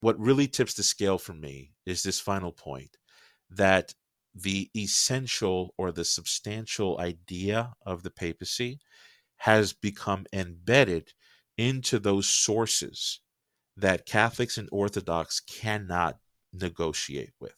what really tips the scale for me is this final point, that the essential or the substantial idea of the papacy has become embedded into those sources that Catholics and Orthodox cannot negotiate with.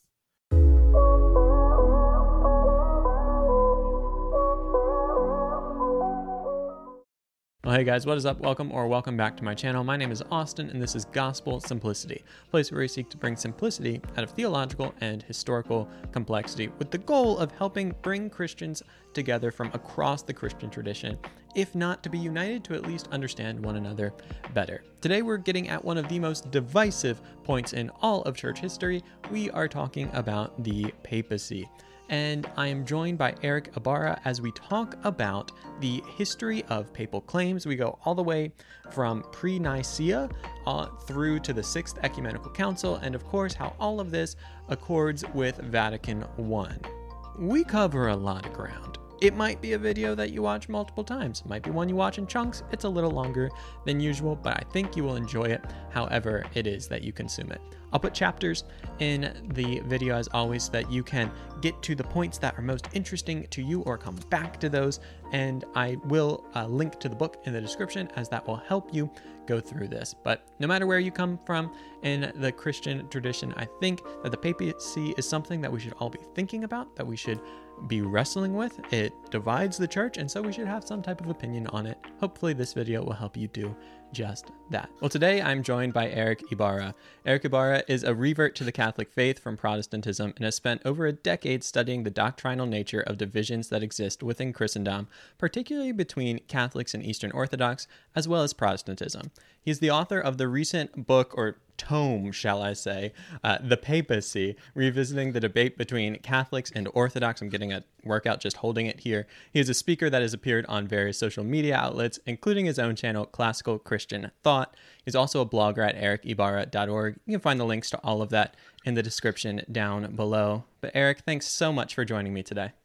Well, hey guys, what is up? Welcome back to my channel. My name is Austin, and this is Gospel Simplicity, a place where we seek to bring simplicity out of theological and historical complexity with the goal of helping bring Christians together from across the Christian tradition, if not to be united, to at least understand one another better. Today we're getting at one of the most divisive points in all of church history. We are talking about the papacy. And I am joined by Eric Ibarra as we talk about the history of papal claims. We go all the way from pre-Nicaea through to the Sixth Ecumenical Council, and of course how all of this accords with Vatican I. We cover a lot of ground. It might be a video that you watch multiple times. It might be one you watch in chunks. It's a little longer than usual, but I think you will enjoy it however it is that you consume it. I'll put chapters in the video as always so that you can get to the points that are most interesting to you or come back to those. And I will link to the book in the description, as that will help you go through this. But no matter where you come from in the Christian tradition, I think that the papacy is something that we should all be thinking about, that we should be wrestling with. It divides the church, and so we should have some type of opinion on it. Hopefully this video will help you do just that. Well, today I'm joined by Eric Ibarra. Eric Ibarra is a revert to the Catholic faith from Protestantism and has spent over a decade studying the doctrinal nature of divisions that exist within Christendom, particularly between Catholics and Eastern Orthodox, as well as Protestantism. He's the author of the recent book, or tome, shall I say, The Papacy, revisiting the debate between Catholics and Orthodox. I'm getting a workout just holding it here. He is a speaker that has appeared on various social media outlets, including his own channel, Classical Christian Thought. He's also a blogger at ericibarra.org. You can find the links to all of that in the description down below. But Eric, thanks so much for joining me today.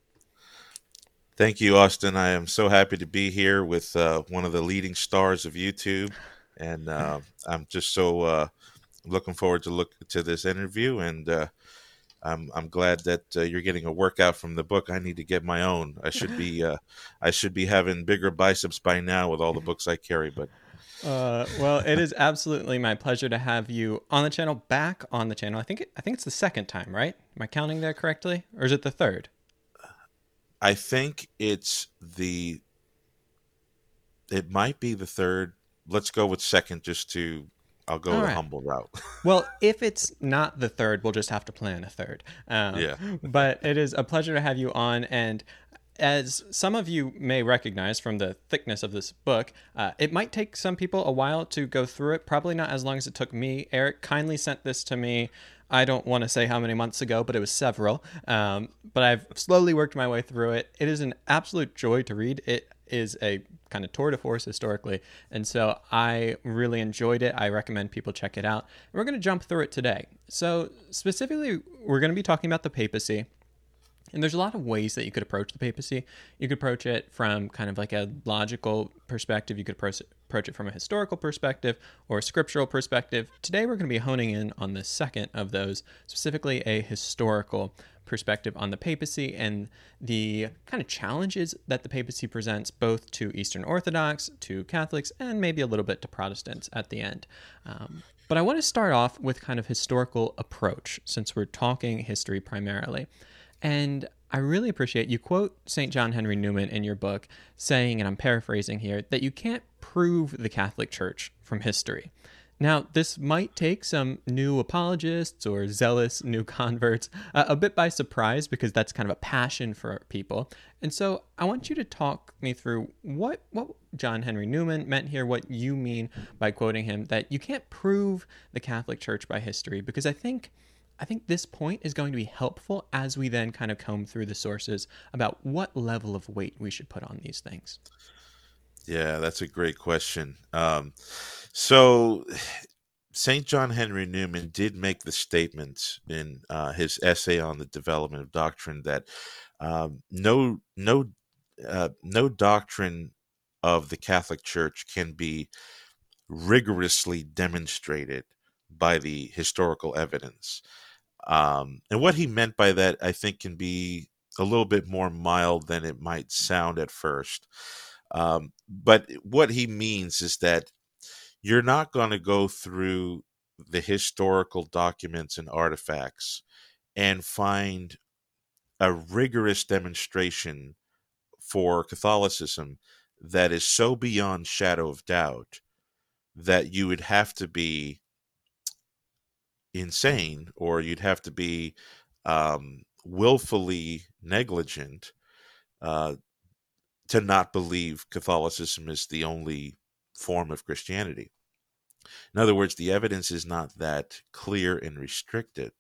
Thank you, Austin. I am so happy to be here with one of the leading stars of YouTube, and I'm just so looking forward to this interview, and I'm glad that you're getting a workout from the book. I need to get my own. I should be having bigger biceps by now with all the books I carry. But well, it is absolutely my pleasure to have you on the channel, back on the channel. I think it's the second time, right? Am I counting there correctly, or is it the third? I think it might be the third. Let's go with second, I'll go the humble route. Well, if it's not the third, we'll just have to plan a third. Yeah. But it is a pleasure to have you on. And as some of you may recognize from the thickness of this book, it might take some people a while to go through it. Probably not as long as it took me. Eric kindly sent this to me. I don't want to say how many months ago, but it was several. But I've slowly worked my way through it. It is an absolute joy to read. It is a kind of tour de force historically, and so I really enjoyed it. I recommend people check it out. We're going to jump through it today. So specifically, we're going to be talking about the papacy. And there's a lot of ways that you could approach the papacy. You could approach it from kind of like a logical perspective. You could approach it from a historical perspective or a scriptural perspective. Today, we're going to be honing in on the second of those, specifically a historical perspective on the papacy and the kind of challenges that the papacy presents both to Eastern Orthodox, to Catholics, and maybe a little bit to Protestants at the end. But I want to start off with kind of historical approach, since we're talking history primarily. And I really appreciate you quote St. John Henry Newman in your book saying, and I'm paraphrasing here, that you can't prove the Catholic Church from history. Now, this might take some new apologists or zealous new converts a bit by surprise, because that's kind of a passion for people. And so I want you to talk me through what John Henry Newman meant here, what you mean by quoting him, that you can't prove the Catholic Church by history, because I think this point is going to be helpful as we then kind of comb through the sources about what level of weight we should put on these things. Yeah, that's a great question. So St. John Henry Newman did make the statement in his essay on the development of doctrine that no doctrine of the Catholic Church can be rigorously demonstrated by the historical evidence. And what he meant by that, I think, can be a little bit more mild than it might sound at first. But what he means is that you're not going to go through the historical documents and artifacts and find a rigorous demonstration for Catholicism that is so beyond shadow of doubt that you would have to be insane, or you'd have to be willfully negligent uh, to not believe Catholicism is the only form of Christianity. In other words, the evidence is not that clear and restricted.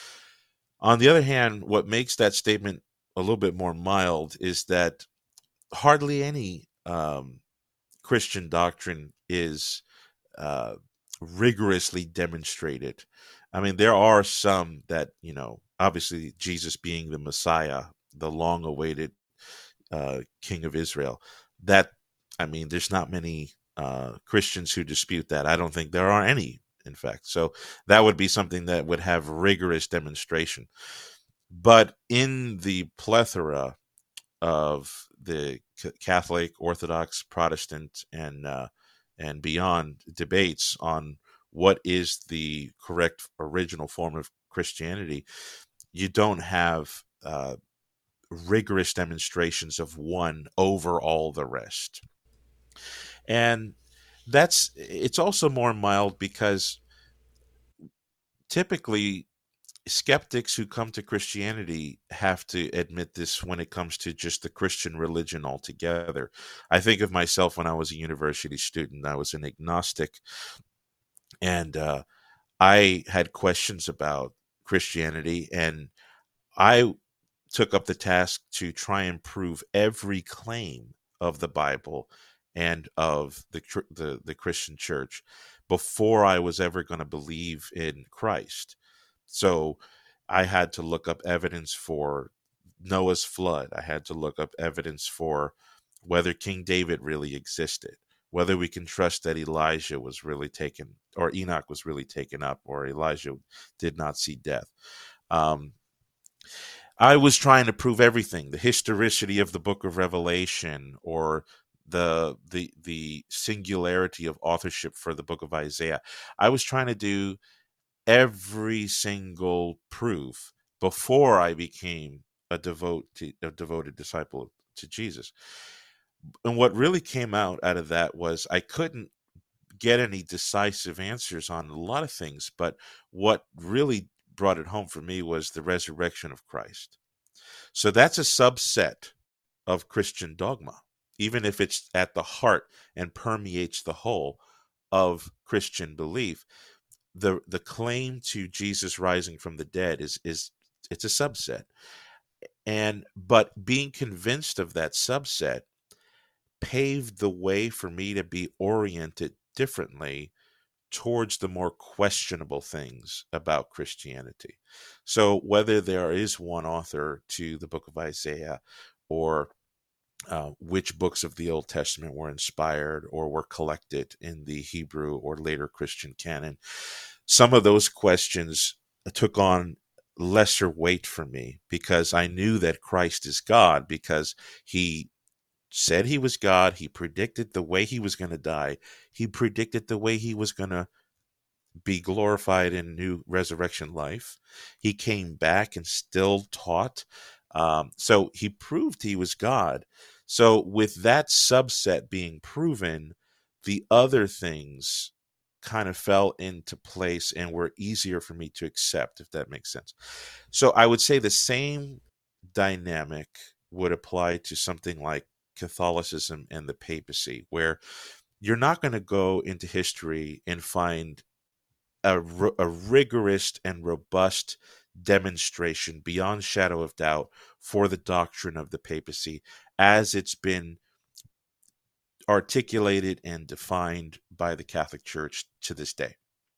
On the other hand, what makes that statement a little bit more mild is that hardly any Christian doctrine is uh, rigorously demonstrated. I mean, there are some that, obviously Jesus being the Messiah, the long awaited King of Israel, that, I mean, there's not many Christians who dispute that. I don't think there are any, in fact. So that would be something that would have rigorous demonstration. But in the plethora of the Catholic, Orthodox, Protestant, and beyond debates on what is the correct original form of Christianity, you don't have rigorous demonstrations of one over all the rest. And it's also more mild because typically skeptics who come to Christianity have to admit this when it comes to just the Christian religion altogether. I think of myself when I was a university student. I was an agnostic, and I had questions about Christianity, and I took up the task to try and prove every claim of the Bible and of the Christian church before I was ever going to believe in Christ. So I had to look up evidence for Noah's flood. I had to look up evidence for whether King David really existed, whether we can trust that Elijah was really taken, or Enoch was really taken up, or Elijah did not see death. I was trying to prove everything: the historicity of the Book of Revelation, or the singularity of authorship for the Book of Isaiah. I was trying to do every single proof before I became a devoted disciple to Jesus. And what really came out of that was I couldn't get any decisive answers on a lot of things, but what really brought it home for me was the resurrection of Christ. So that's a subset of Christian dogma, even if it's at the heart and permeates the whole of Christian belief. The claim to Jesus rising from the dead is it's a subset. But being convinced of that subset paved the way for me to be oriented differently towards the more questionable things about Christianity. So whether there is one author to the book of Isaiah, or which books of the Old Testament were inspired or were collected in the Hebrew or later Christian canon, some of those questions took on lesser weight for me because I knew that Christ is God, because he said he was God. He predicted the way he was going to die. He predicted the way he was going to be glorified in new resurrection life. He came back and still taught. So he proved he was God. So with that subset being proven, the other things kind of fell into place and were easier for me to accept, if that makes sense. So I would say the same dynamic would apply to something like Catholicism and the papacy, where you're not going to go into history and find a rigorous and robust demonstration beyond shadow of doubt for the doctrine of the papacy as it's been articulated and defined by the Catholic Church to this day.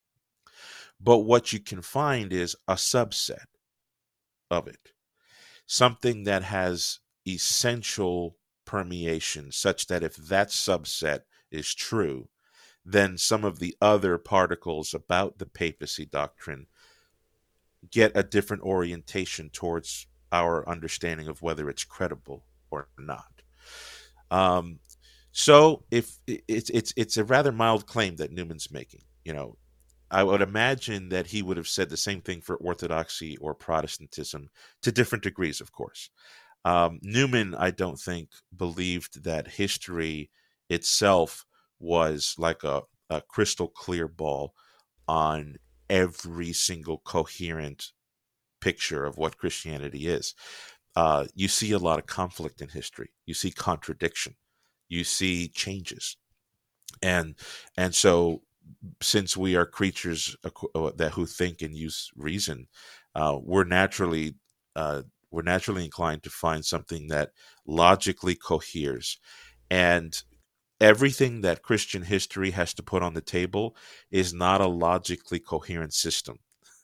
But what you can find is a subset of it, something that has essential permeation, such that if that subset is true, then some of the other particles about the papacy doctrine get a different orientation towards our understanding of whether it's credible or not. Um, so if it's a rather mild claim that Newman's making, I would imagine that he would have said the same thing for Orthodoxy or Protestantism to different degrees, of course. Newman, I don't think, believed that history itself was like a crystal clear ball on every single coherent picture of what Christianity is. You see a lot of conflict in history. You see contradiction. You see changes, and so since we are creatures that who think and use reason, we're naturally inclined to find something that logically coheres, and everything that Christian history has to put on the table is not a logically coherent system.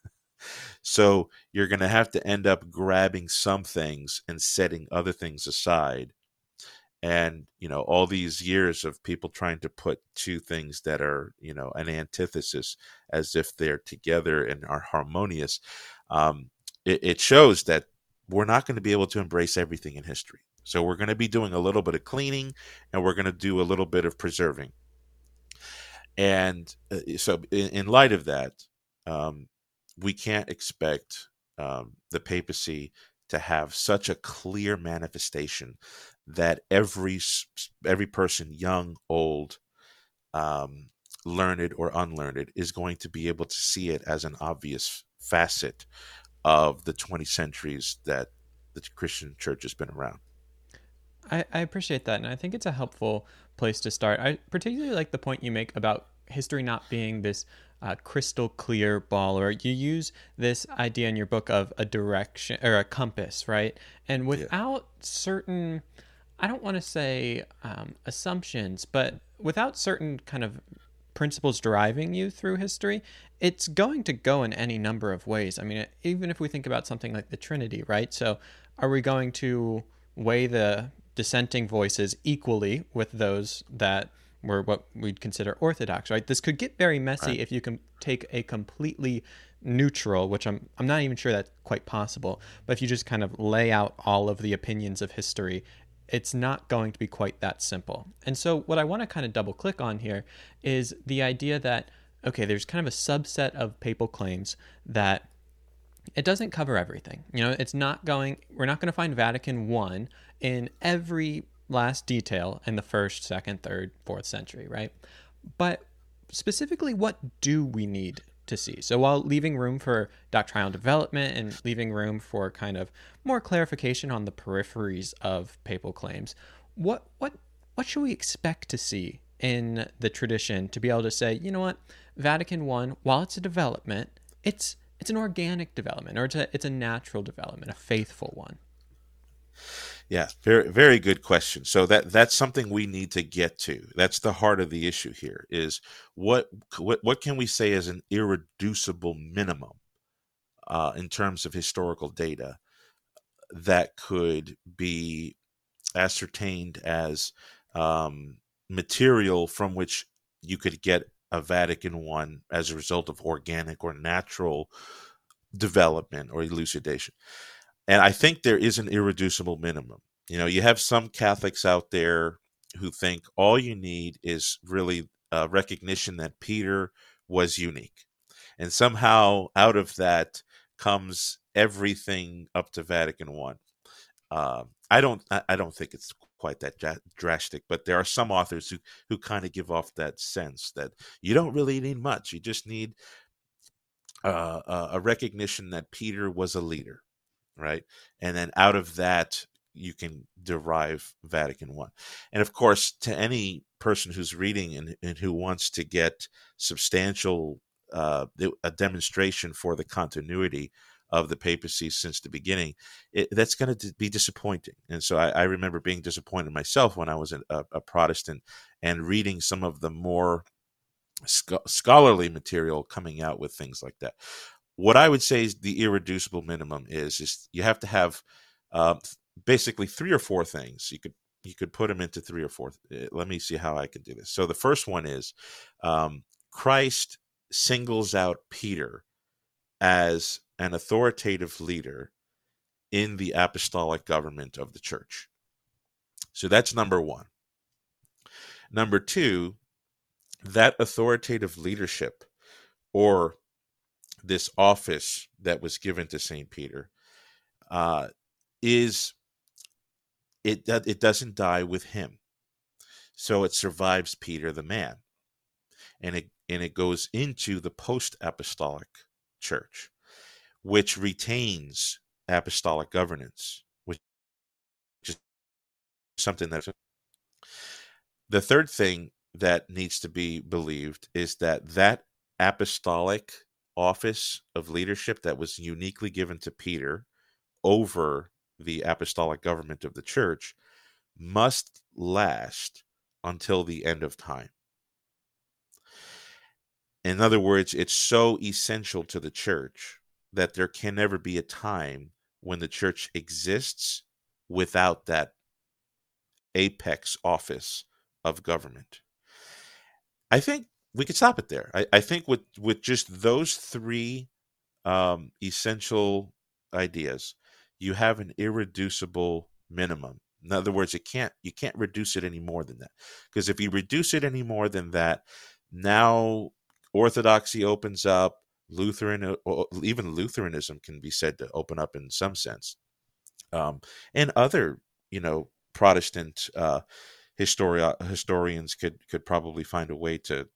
So you're going to have to end up grabbing some things and setting other things aside. And, all these years of people trying to put two things that are, an antithesis as if they're together and are harmonious, it shows that we're not going to be able to embrace everything in history. So we're going to be doing a little bit of cleaning, and we're going to do a little bit of preserving. And so in light of that, we can't expect the papacy to have such a clear manifestation that every person, young, old, learned or unlearned, is going to be able to see it as an obvious facet of the 20 centuries that the Christian church has been around. I appreciate that, and I think it's a helpful place to start. I particularly like the point you make about history not being this crystal clear ball, or you use this idea in your book of a direction or a compass, right? And without certain, I don't want to say assumptions, but without certain kind of principles driving you through history, it's going to go in any number of ways. I mean, even if we think about something like the Trinity, right? So are we going to weigh the dissenting voices equally with those that were what we'd consider orthodox, right? This could get very messy if you can take a completely neutral, which I'm not even sure that's quite possible, but if you just kind of lay out all of the opinions of history, it's not going to be quite that simple. And so what I want to kind of double click on here is the idea that, okay, there's kind of a subset of papal claims that it doesn't cover everything. We're not going to find Vatican I in every last detail in the 1st, 2nd, 3rd, 4th century, right? But specifically, what do we need to see? So while leaving room for doctrinal development and leaving room for kind of more clarification on the peripheries of papal claims, what should we expect to see in the tradition to be able to say, you know what, Vatican I, while it's a development, it's an organic development, or it's a natural development, a faithful one? Yeah, very, very good question. So that's something we need to get to. That's the heart of the issue here is what can we say is an irreducible minimum in terms of historical data that could be ascertained as material from which you could get a Vatican I as a result of organic or natural development or elucidation. And I think there is an irreducible minimum. You have some Catholics out there who think all you need is really recognition that Peter was unique. And somehow out of that comes everything up to Vatican I. I don't think it's quite that drastic, but there are some authors who kind of give off that sense that you don't really need much. You just need a recognition that Peter was a leader. Right. And then out of that, you can derive Vatican I. And of course, to any person who's reading and who wants to get substantial, a demonstration for the continuity of the papacy since the beginning, that's going to be disappointing. And so I remember being disappointed myself when I was a Protestant and reading some of the more scholarly material coming out with things like that. What I would say is the irreducible minimum is you have to have basically 3 or 4 things. You could you could put them into three or four. Let me see how I can do this. So the first one is Christ singles out Peter as an authoritative leader in the apostolic government of the church. So that's number one. Number two, that authoritative leadership, or this office that was given to St. Peter, it doesn't die with him. So it survives Peter the man. And it goes into the post-apostolic church, which retains apostolic governance, which is something that's... The third thing that needs to be believed is that apostolic office of leadership that was uniquely given to Peter over the apostolic government of the church must last until the end of time. In other words, it's so essential to the church that there can never be a time when the church exists without that apex office of government. I think we could stop it there. I think with just those three essential ideas, you have an irreducible minimum. In other words, you can't reduce it any more than that. Because if you reduce it any more than that, now Orthodoxy opens up, even Lutheranism can be said to open up in some sense, and other Protestant historians could probably find a way to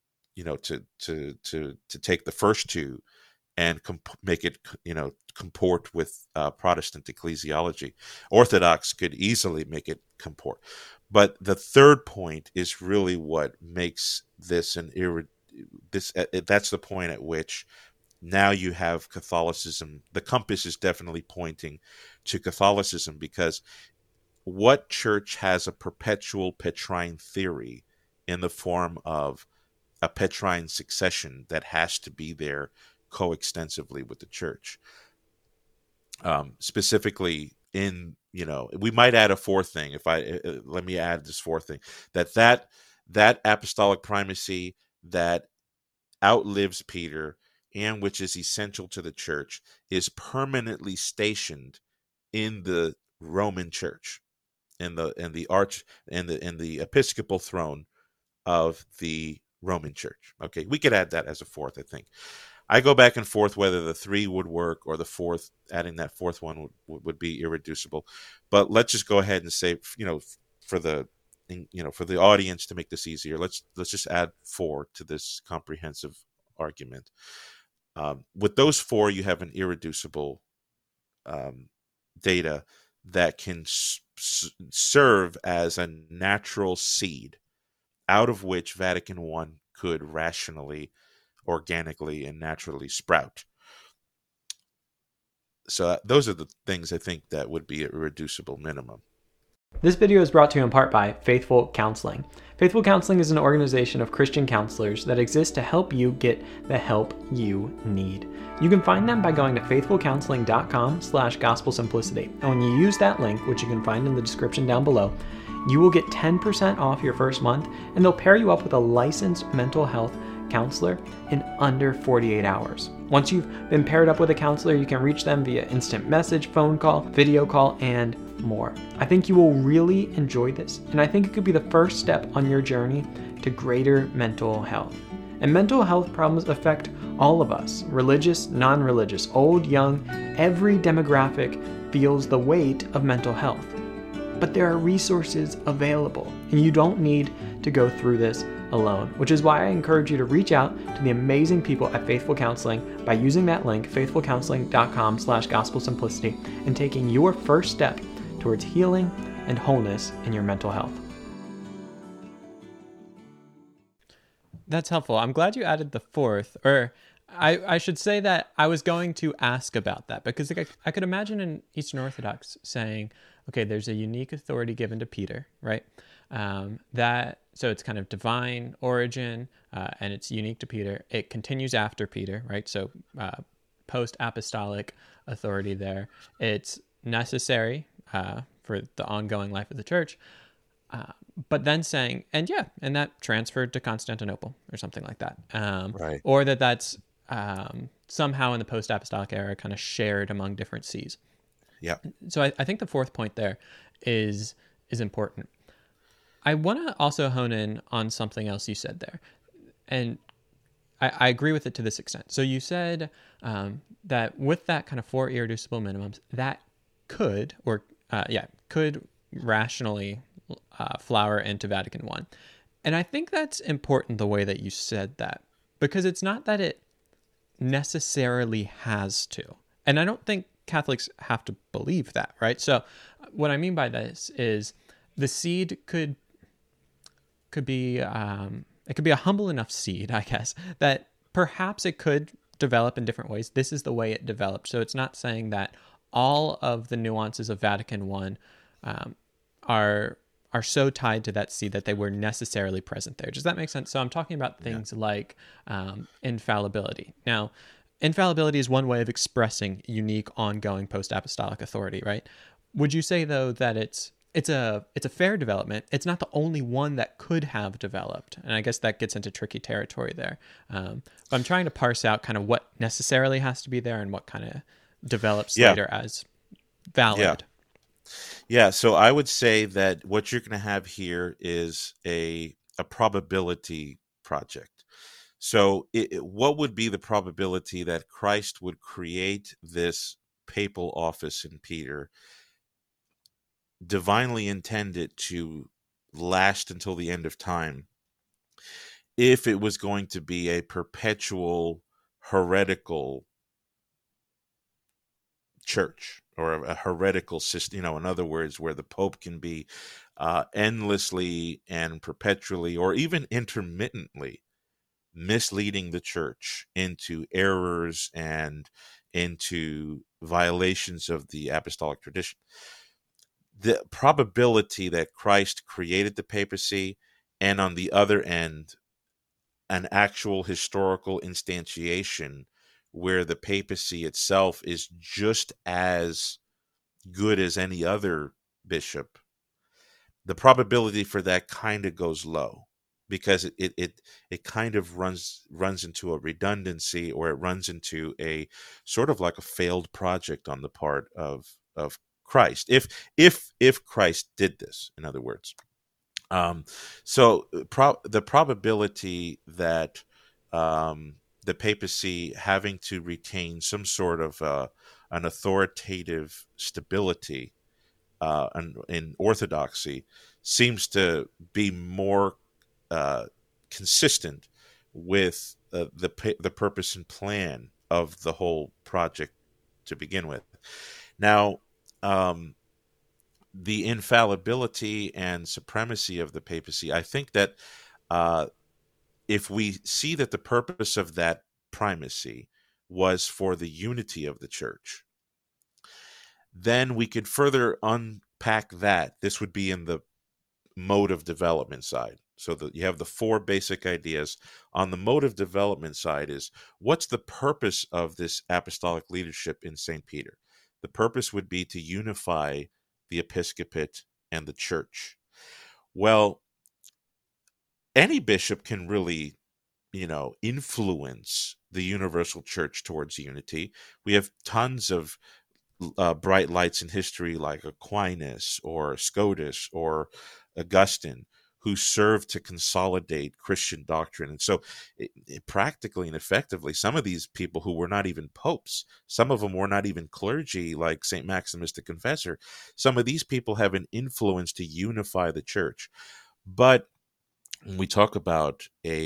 take the first two and make it comport with Protestant ecclesiology. Orthodox could easily make it comport, but the third point is really what makes this that's the point at which now you have Catholicism. The compass is definitely pointing to Catholicism, because what church has a perpetual Petrine theory in the form of a Petrine succession that has to be there coextensively with the church? Specifically we might add a fourth thing. Let me add this fourth thing, that apostolic primacy that outlives Peter and which is essential to the church is permanently stationed in the Roman Church, in the episcopal throne of the Roman Church. Okay, we could add that as a fourth. I think I go back and forth whether the three would work or the fourth, adding that fourth one would be irreducible. But let's just go ahead and say, for the audience, to make this easier, let's just add four to this comprehensive argument. With those four, you have an irreducible data that can serve as a natural seed out of which Vatican I could rationally, organically, and naturally sprout. So those are the things I think that would be a reducible minimum. This video is brought to you in part by Faithful Counseling. Faithful Counseling is an organization of Christian counselors that exists to help you get the help you need. You can find them by going to faithfulcounseling.com/gospelsimplicity. And when you use that link, which you can find in the description down below, you will get 10% off your first month, and they'll pair you up with a licensed mental health counselor in under 48 hours. Once you've been paired up with a counselor, you can reach them via instant message, phone call, video call, and more. I think you will really enjoy this, and I think it could be the first step on your journey to greater mental health. And mental health problems affect all of us, religious, non-religious, old, young. Every demographic feels the weight of mental health. But there are resources available, and you don't need to go through this alone, which is why I encourage you to reach out to the amazing people at Faithful Counseling by using that link, faithfulcounseling.com/gospelsimplicity, and taking your first step towards healing and wholeness in your mental health. That's helpful. I'm glad you added the fourth, or I should say that I was going to ask about that, because I could imagine an Eastern Orthodox saying, okay, there's a unique authority given to Peter, right? So it's kind of divine origin, and it's unique to Peter. It continues after Peter, right? So post-apostolic authority there. It's necessary for the ongoing life of the church. Uh, but then saying, and that transferred to Constantinople or something like that, Right. or that's somehow in the post-apostolic era kind of shared among different sees. Yeah. So I think the fourth point there is important. I want to also hone in on something else you said there, and I agree with it to this extent. So you said that with that kind of 4 irreducible minimums, that could could rationally flower into Vatican I. And I think that's important the way that you said that, because it's not that it necessarily has to. And I don't think Catholics have to believe that, right? So what I mean by this is the seed could be it could be a humble enough seed, I guess, that perhaps it could develop in different ways. This is the way it developed. So it's not saying that all of the nuances of Vatican I are so tied to that seed that they were necessarily present there. Does that make sense? So I'm talking about Yeah. things like infallibility. Now, infallibility is one way of expressing unique, ongoing post-apostolic authority, right? Would you say though that it's a fair development? It's not the only one that could have developed, and I guess that gets into tricky territory there. But I'm trying to parse out kind of what necessarily has to be there and what kind of develops Yeah. later as Yeah. valid. Yeah. So I would say that what you're going to have here is a probability project. So what would be the probability that Christ would create this papal office in Peter, divinely intended to last until the end of time, if it was going to be a perpetual heretical church or a heretical system, in other words, where the Pope can be endlessly and perpetually or even intermittently misleading the church into errors and into violations of the apostolic tradition. The probability that Christ created the papacy, and on the other end, an actual historical instantiation where the papacy itself is just as good as any other bishop, the probability for that kind of goes low, because it kind of runs into a redundancy, or it runs into a sort of like a failed project on the part of Christ, if Christ did this, in other words. um so the probability that the papacy having to retain some sort of an authoritative stability in orthodoxy seems to be more uh, consistent with the purpose and plan of the whole project to begin with. Now, um, the infallibility and supremacy of the papacy, I think that uh, if we see that the purpose of that primacy was for the unity of the church, then we could further unpack that. This would be in the mode of development side. So that you have the four basic ideas. On the mode of development side is, what's the purpose of this apostolic leadership in St. Peter? The purpose would be to unify the episcopate and the church. Well, any bishop can really, influence the universal church towards unity. We have tons of bright lights in history like Aquinas or Scotus or Augustine, who served to consolidate Christian doctrine. And so practically and effectively, some of these people who were not even popes, some of them were not even clergy like St. Maximus the Confessor, some of these people have an influence to unify the church. But when we talk about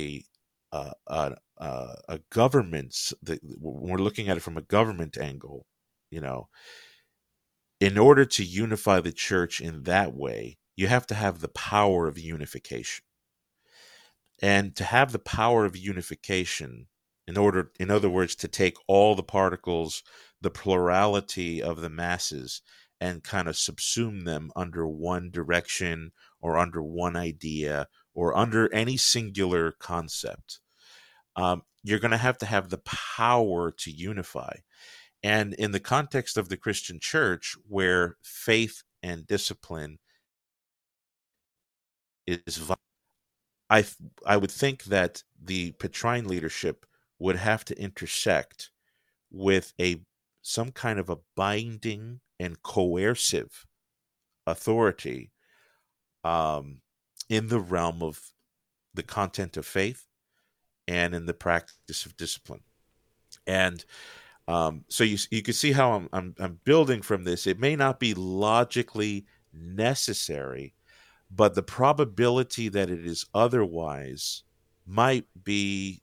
a government, when we're looking at it from a government angle, you know, in order to unify the church in that way, you have to have the power of unification. And to have the power of unification, in other words, to take all the particles, the plurality of the masses, and kind of subsume them under one direction or under one idea or under any singular concept, you're going to have the power to unify. And in the context of the Christian church, where faith and discipline is I I would think that the Petrine leadership would have to intersect with a some kind of a binding and coercive authority um, in the realm of the content of faith and in the practice of discipline. And so you can see how I'm building from this. It may not be logically necessary, but the probability that it is otherwise might be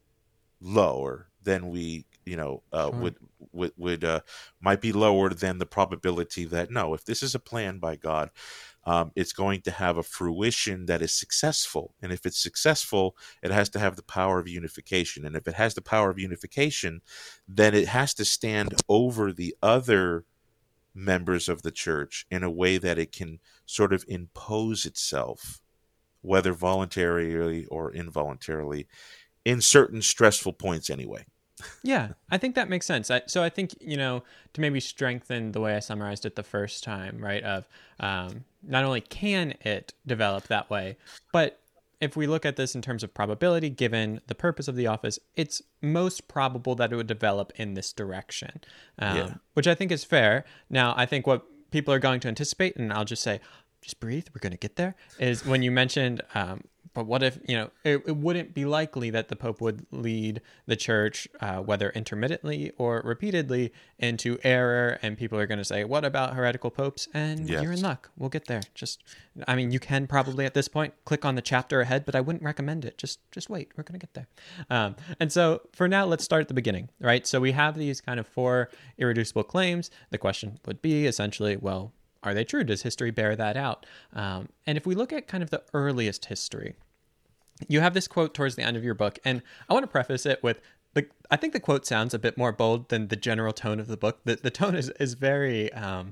lower than we Sure. would might be lower than the probability that no, if this is a plan by God, it's going to have a fruition that is successful. And if it's successful, it has to have the power of unification. And if it has the power of unification, then it has to stand over the other members of the church in a way that it can sort of impose itself, whether voluntarily or involuntarily, in certain stressful points anyway. Yeah, I think that makes sense. So I think, to maybe strengthen the way I summarized it the first time, right? Of not only can it develop that way, but if we look at this in terms of probability, given the purpose of the office, it's most probable that it would develop in this direction, Yeah. which I think is fair. Now, I think what people are going to anticipate, and I'll just say, just breathe, we're going to get there, is when you mentioned, but what if, it wouldn't be likely that the Pope would lead the church, whether intermittently or repeatedly, into error. And people are going to say, what about heretical popes? And you're in Yes. luck. We'll get there. I mean, you can probably at this point click on the chapter ahead, but I wouldn't recommend it. Just wait. We're going to get there. And so for now, let's start at the beginning, right? So we have these kind of four irreducible claims. The question would be essentially, well, are they true? Does history bear that out? And if we look at kind of the earliest history, you have this quote towards the end of your book, and I want to preface it with I think the quote sounds a bit more bold than the general tone of the book. The tone is very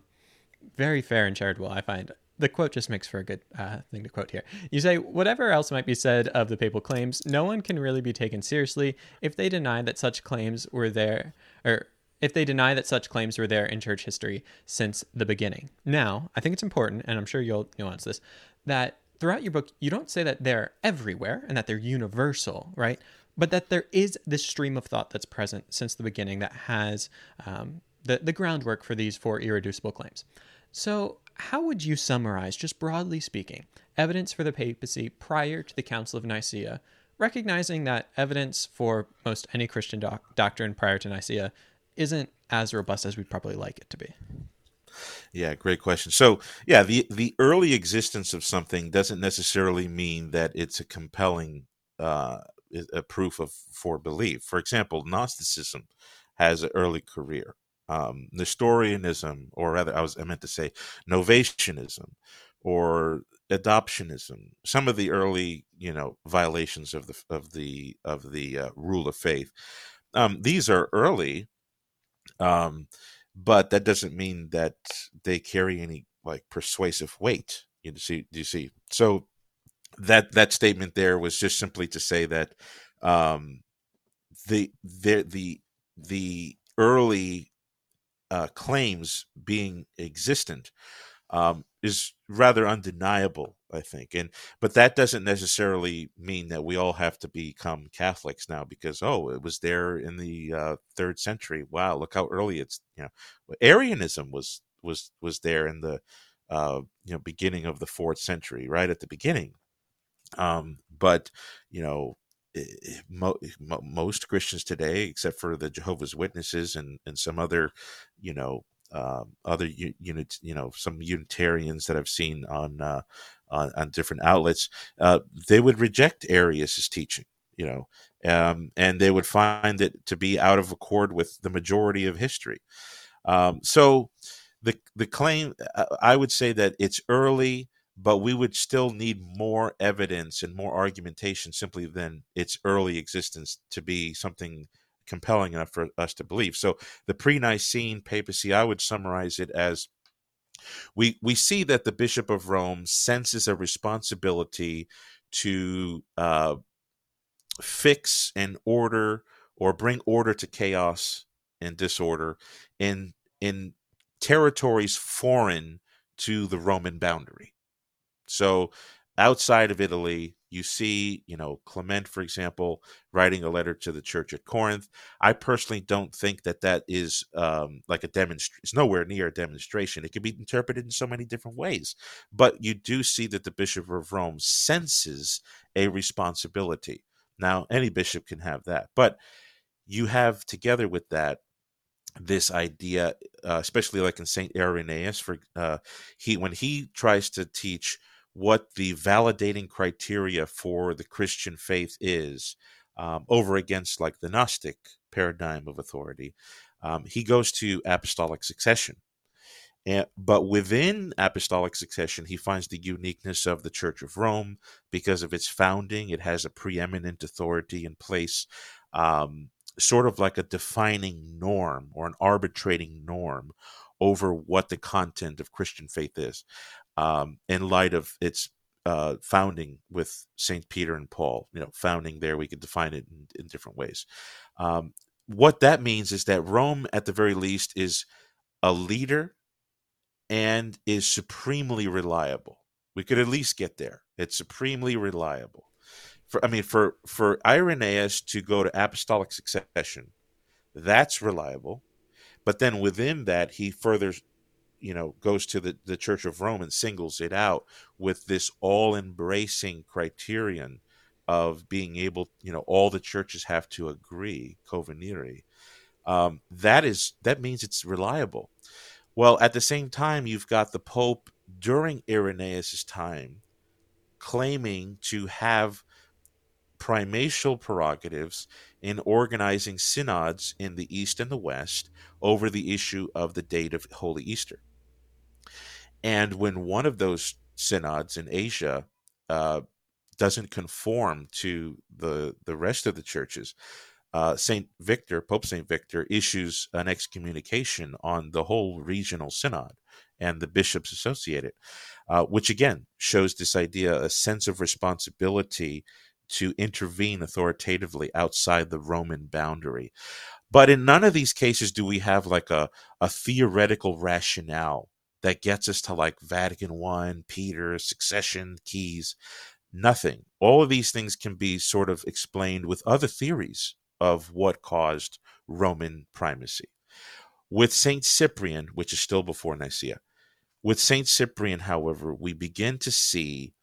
very fair and charitable. I find the quote just makes for a good thing to quote here. You say, whatever else might be said of the papal claims, no one can really be taken seriously if they deny that such claims were there, or if they deny that such claims were there in church history since the beginning. Now, I think it's important, and I'm sure you'll nuance this, that throughout your book, you don't say that they're everywhere and that they're universal, right? But that there is this stream of thought that's present since the beginning that has the groundwork for these four irreducible claims. So, how would you summarize, just broadly speaking, evidence for the papacy prior to the Council of Nicaea, recognizing that evidence for most any Christian doctrine prior to Nicaea isn't as robust as we'd probably like it to be? Yeah, great question. So, yeah, the early existence of something doesn't necessarily mean that it's a compelling uh, a proof of for belief. For example, Gnosticism has an early career. Nestorianism, or rather, I meant to say Novatianism, or adoptionism. Some of the early, violations of the rule of faith. These are early, um, but that doesn't mean that they carry any like persuasive weight. Do you see? So that statement there was just simply to say that um, the early claims being existent is rather undeniable, I think. But that doesn't necessarily mean that we all have to become Catholics now because it was there in the third century. Wow, look how early it's Arianism was there in the beginning of the fourth century, right at the beginning. But you know. Most Christians today, except for the Jehovah's Witnesses and some other, you know, other units, some Unitarians that I've seen on different outlets, they would reject Arius's teaching, and they would find it to be out of accord with the majority of history. So the claim, I would say that it's early, but we would still need more evidence and more argumentation simply than its early existence to be something compelling enough for us to believe. So the pre-Nicene papacy, I would summarize it as we see that the Bishop of Rome senses a responsibility to fix and order or bring order to chaos and disorder in territories foreign to the Roman boundary. So outside of Italy, you see, Clement, for example, writing a letter to the church at Corinth. I personally don't think that that is like a demonstration. It's nowhere near a demonstration. It can be interpreted in so many different ways. But you do see that the Bishop of Rome senses a responsibility. Now, any bishop can have that. But you have together with that this idea, especially like in Saint Irenaeus, for he when he tries to teach what the validating criteria for the Christian faith is, over against like the Gnostic paradigm of authority, he goes to apostolic succession. But within apostolic succession, he finds the uniqueness of the Church of Rome because of its founding. It has a preeminent authority in place, sort of like a defining norm or an arbitrating norm over what the content of Christian faith is, in light of its founding with St. Peter and Paul. Founding there, we could define it in different ways. What that means is that Rome, at the very least, is a leader and is supremely reliable. We could at least get there. It's supremely reliable. For Irenaeus to go to apostolic succession, that's reliable. But then within that, he further, goes to the Church of Rome and singles it out with this all-embracing criterion of being able, all the churches have to agree, convenire. That means it's reliable. Well, at the same time, you've got the Pope during Irenaeus' time claiming to have primatial prerogatives in organizing synods in the East and the West over the issue of the date of Holy Easter. And when one of those synods in Asia doesn't conform to the rest of the churches, Pope Saint Victor issues an excommunication on the whole regional synod and the bishops associated, which again shows this idea, a sense of responsibility to intervene authoritatively outside the Roman boundary. But in none of these cases do we have like a theoretical rationale that gets us to like Vatican I, Peter, succession, keys. Nothing. All of these things can be sort of explained with other theories of what caused Roman primacy. With St. Cyprian, which is still before Nicaea, with St. Cyprian, however, we begin to see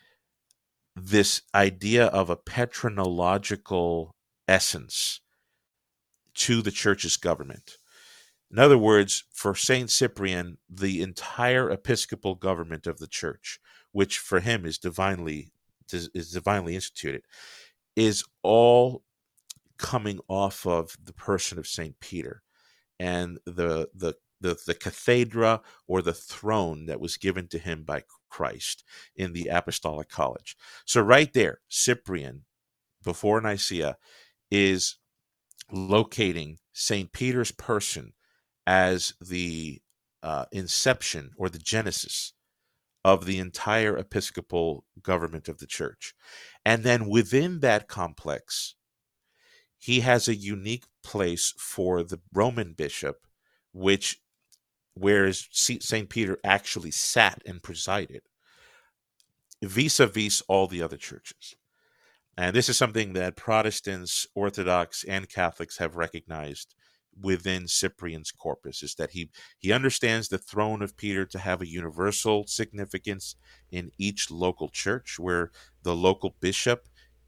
this idea of a patronological essence to the church's government. In other words, for St. Cyprian, the entire episcopal government of the church, which for him is divinely instituted, is all coming off of the person of St. Peter and the cathedra, or the throne that was given to him by Christ in the apostolic college. So right there, Cyprian, before Nicaea, is locating St. Peter's person as the inception or the genesis of the entire episcopal government of the church. And then within that complex, he has a unique place for the Roman bishop, whereas St. Peter actually sat and presided, vis-a-vis all the other churches. And this is something that Protestants, Orthodox, and Catholics have recognized within Cyprian's corpus, is that he understands the throne of Peter to have a universal significance in each local church, where the local bishop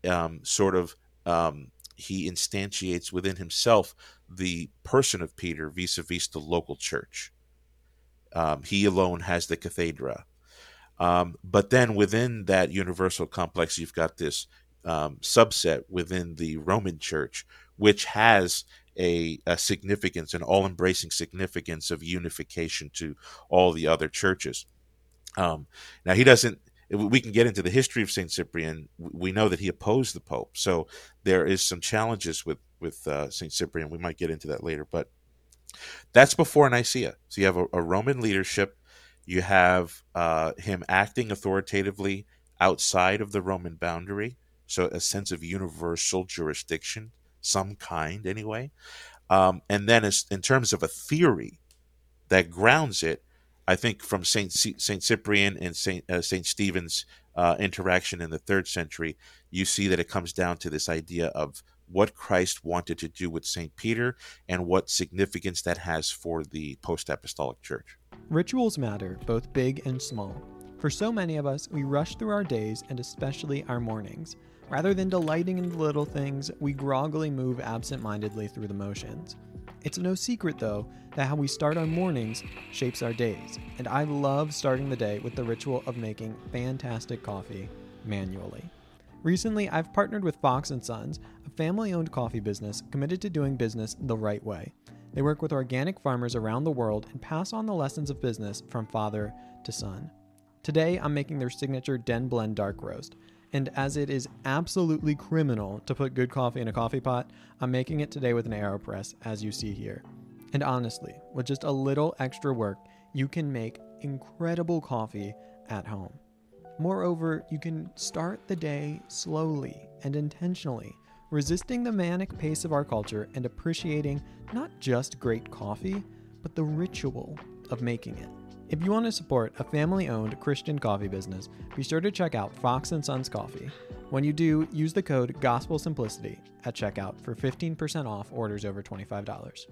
he instantiates within himself the person of Peter vis-a-vis the local church. He alone has the cathedra. But then within that universal complex, you've got this subset within the Roman Church, which has a significance, an all-embracing significance of unification to all the other churches. Now, he doesn't. We can get into the history of Saint Cyprian. We know that he opposed the Pope, so there is some challenges with Saint Cyprian. We might get into that later, but that's before Nicaea. So you have a Roman leadership. You have him acting authoritatively outside of the Roman boundary, so a sense of universal jurisdiction, some kind anyway. And then in terms of a theory that grounds it, I think from Saint Cyprian and Saint Stephen's interaction in the third century, you see that it comes down to this idea of what Christ wanted to do with Saint Peter and what significance that has for the post-apostolic church. Rituals matter, both big and small. For so many of us, we rush through our days and especially our mornings. Rather than delighting in the little things, we groggily move absent-mindedly through the motions. It's no secret, though, that how we start our mornings shapes our days, and I love starting the day with the ritual of making fantastic coffee manually. Recently, I've partnered with Fox & Sons, a family-owned coffee business committed to doing business the right way. They work with organic farmers around the world and pass on the lessons of business from father to son. Today, I'm making their signature Den Blend Dark Roast, and as it is absolutely criminal to put good coffee in a coffee pot, I'm making it today with an AeroPress, as you see here. And honestly, with just a little extra work, you can make incredible coffee at home. Moreover, you can start the day slowly and intentionally, resisting the manic pace of our culture and appreciating not just great coffee, but the ritual of making it. If you want to support a family-owned Christian coffee business, be sure to check out Fox & Sons Coffee. When you do, use the code GOSPELSIMPLICITY at checkout for 15% off orders over $25.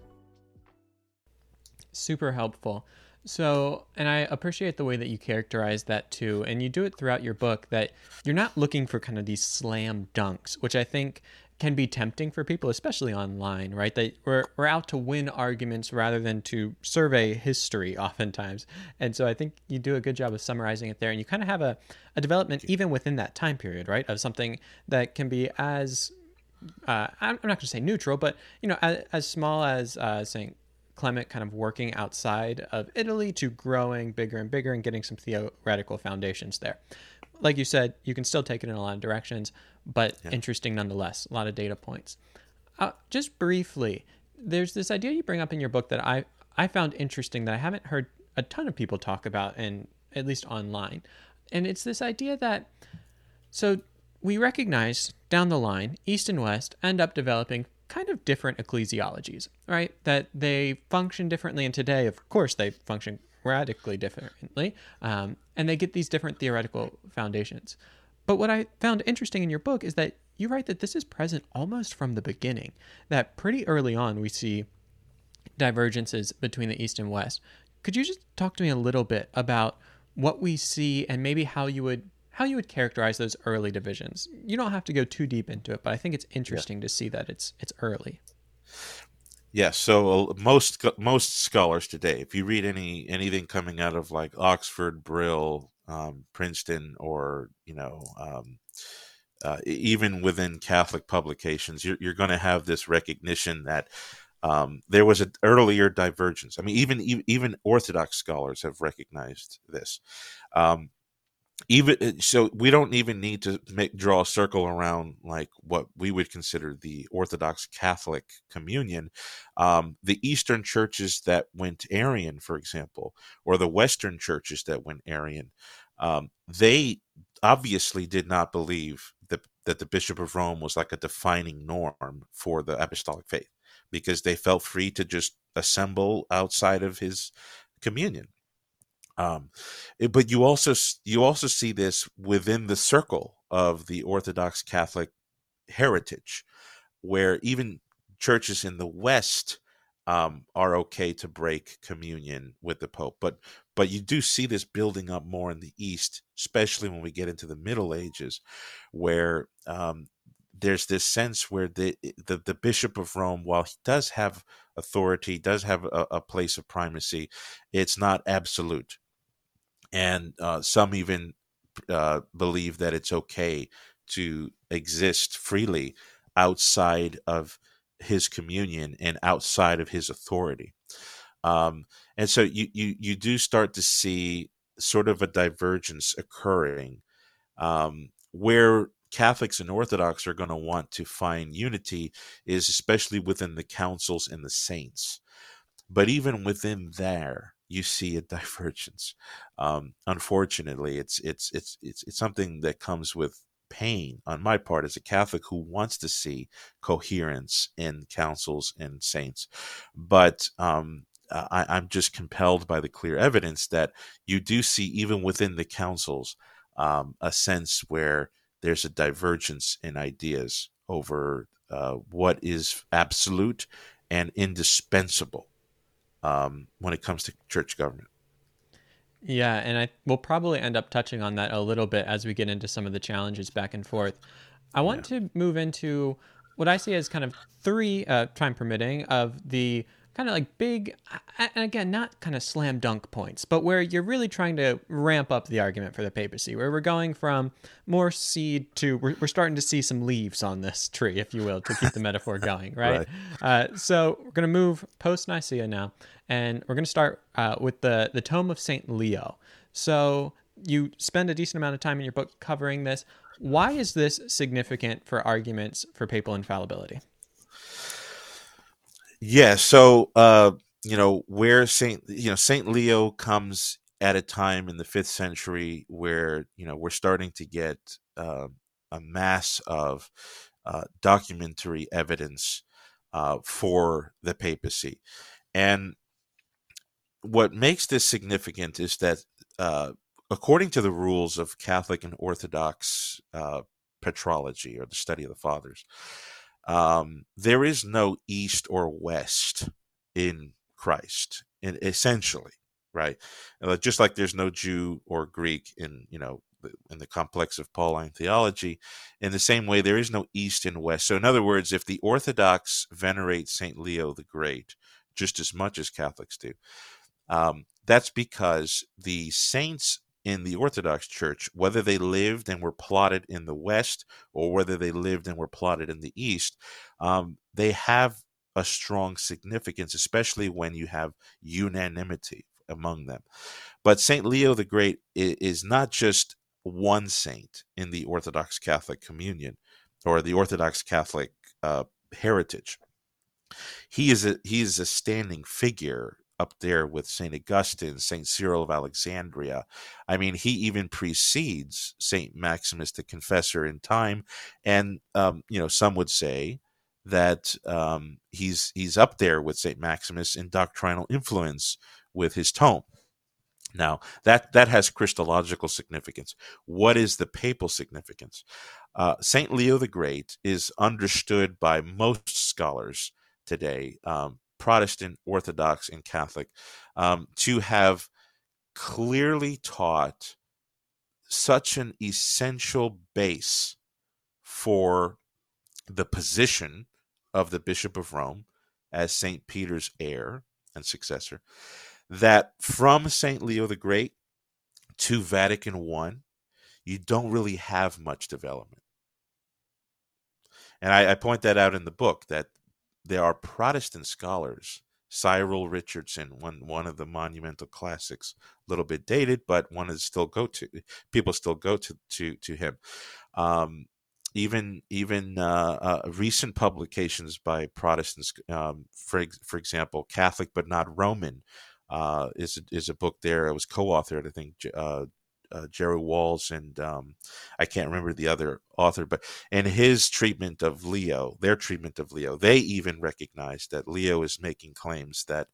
Super helpful. So, and I appreciate the way that you characterize that too, and you do it throughout your book, that you're not looking for kind of these slam dunks, which I think can be tempting for people, especially online, right? That we're out to win arguments rather than to survey history oftentimes. And so I think you do a good job of summarizing it there, and you kind of have a development even within that time period, right? Of something that can be as, I'm not going to say neutral, but, you know, as small as saying, Clement kind of working outside of Italy to growing bigger and bigger and getting some theoretical foundations there. Like you said, you can still take it in a lot of directions, but interesting nonetheless. A lot of data points. Just briefly, there's this idea you bring up in your book that I found interesting that I haven't heard a ton of people talk about, and at least online. And it's this idea that, so we recognize down the line, East and West end up developing kind of different ecclesiologies, right? That they function differently, and today, of course, they function radically differently, and they get these different theoretical foundations. But what I found interesting in your book is that you write that this is present almost from the beginning, that pretty early on we see divergences between the East and West. Could you just talk to me a little bit about what we see and maybe how you would characterize those early divisions? You don't have to go too deep into it, but I think it's interesting to see that it's early. Yes, so most scholars today, if you read anything coming out of like Oxford, Brill, Princeton, or even within Catholic publications, you're going to have this recognition that there was an earlier divergence. I mean, even Orthodox scholars have recognized this. Even so, we don't even need to draw a circle around like what we would consider the Orthodox Catholic communion. The Eastern churches that went Arian, for example, or the Western churches that went Arian, they obviously did not believe that the Bishop of Rome was like a defining norm for the apostolic faith, because they felt free to just assemble outside of his communion. But you also see this within the circle of the Orthodox Catholic heritage, where even churches in the West are okay to break communion with the Pope. But you do see this building up more in the East, especially when we get into the Middle Ages, where there's this sense where the Bishop of Rome, while he does have authority, does have a place of primacy, it's not absolute. And some even believe that it's okay to exist freely outside of his communion and outside of his authority. And so you do start to see sort of a divergence occurring, where Catholics and Orthodox are going to want to find unity is especially within the councils and the saints. But even within there, you see a divergence. Unfortunately, it's something that comes with pain on my part as a Catholic who wants to see coherence in councils and saints. But I'm just compelled by the clear evidence that you do see, even within the councils, a sense where there's a divergence in ideas over what is absolute and indispensable when it comes to church government. Yeah, and we'll probably end up touching on that a little bit as we get into some of the challenges back and forth. I Yeah. want to move into what I see as kind of three, time permitting, of the kind of like big, and again, not kind of slam dunk points, but where you're really trying to ramp up the argument for the papacy, where we're going from more seed to we're starting to see some leaves on this tree, if you will, to keep the metaphor going, right? Right. So we're going to move post Nicaea now, and we're going to start with the Tome of Saint Leo. So you spend a decent amount of time in your book covering this. Why is this significant for arguments for papal infallibility? Yeah. So, where Saint Leo comes at a time in the 5th century where, we're starting to get a mass of documentary evidence for the papacy. And what makes this significant is that, according to the rules of Catholic and Orthodox patrology, or the study of the fathers, there is no East or West in Christ, essentially, right? Just like there's no Jew or Greek in the complex of Pauline theology, in the same way there is no East and West. So, in other words, if the Orthodox venerate Saint Leo the Great just as much as Catholics do, that's because the saints in the Orthodox Church, whether they lived and were plotted in the West or whether they lived and were plotted in the East, they have a strong significance, especially when you have unanimity among them. But Saint Leo the Great is not just one saint in the Orthodox Catholic communion or the Orthodox Catholic heritage. He is a standing figure up there with St. Augustine, St. Cyril of Alexandria. I mean, he even precedes St. Maximus the Confessor in time. And, some would say that he's up there with St. Maximus in doctrinal influence with his tome. Now, that has Christological significance. What is the papal significance? Saint Leo the Great is understood by most scholars today, Protestant, Orthodox, and Catholic, to have clearly taught such an essential base for the position of the Bishop of Rome as St. Peter's heir and successor, that from St. Leo the Great to Vatican I, you don't really have much development. And I point that out in the book, that there are Protestant scholars, Cyril Richardson, one of the monumental classics, a little bit dated, but one is still people still go to him. Even recent publications by Protestants, for example, Catholic but not Roman, is a book there. It was co-authored, I think, Jerry Walls and I can't remember the other author, but in his treatment of Leo, their treatment of Leo, they even recognize that Leo is making claims that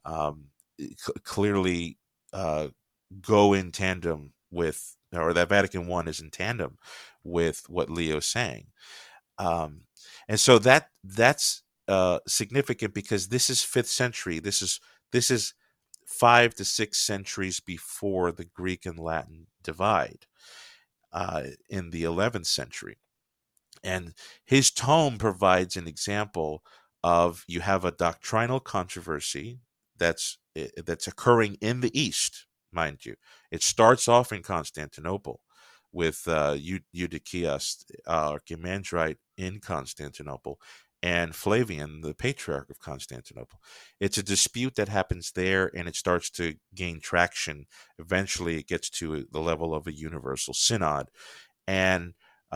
clearly go in tandem with, or that Vatican I is in tandem with what Leo's saying. And so that's significant because this is 5th century. This is 5 to 6 centuries before the Greek and Latin divide in the 11th century. And his tome provides an example of, you have a doctrinal controversy that's occurring in the East, mind you. It starts off in Constantinople with Eutychius, Archimandrite in Constantinople, and Flavian, the Patriarch of Constantinople. It's a dispute that happens there, and it starts to gain traction. Eventually, it gets to the level of a universal synod. And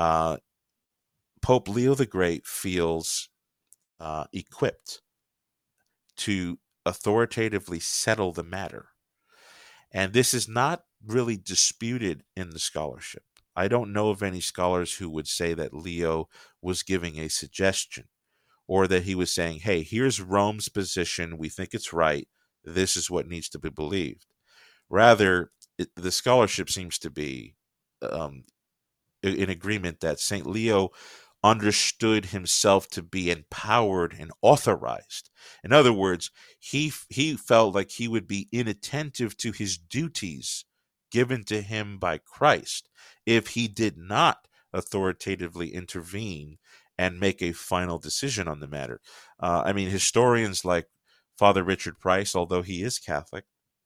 Pope Leo the Great feels equipped to authoritatively settle the matter. And this is not really disputed in the scholarship. I don't know of any scholars who would say that Leo was giving a suggestion, or that he was saying, hey, here's Rome's position. We think it's right. this is what needs to be believed. Rather, the scholarship seems to be um, in agreement that St. Leo understood himself to be empowered and authorized. In other words, he felt like he would be inattentive to his duties given to him by Christ if he did not authoritatively intervene and make a final decision on the matter. I mean, historians like Father Richard Price, although he is Catholic,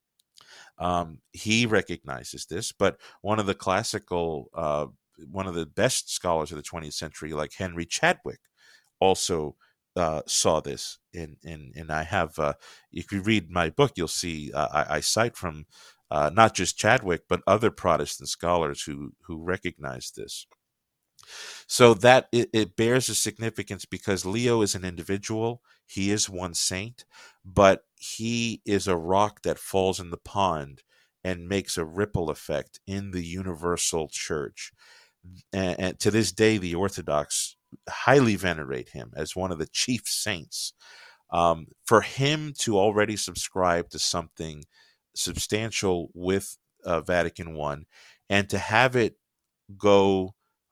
he recognizes this, but one of the best scholars of the 20th century, like Henry Chadwick, also saw this. And I have, if you read my book, you'll see I cite from not just Chadwick, but other Protestant scholars who recognize this. So that it bears a significance because Leo is an individual. He is one saint, but he is a rock that falls in the pond and makes a ripple effect in the universal church. And to this day, the Orthodox highly venerate him as one of the chief saints. For him to already subscribe to something substantial with Vatican I and to have it go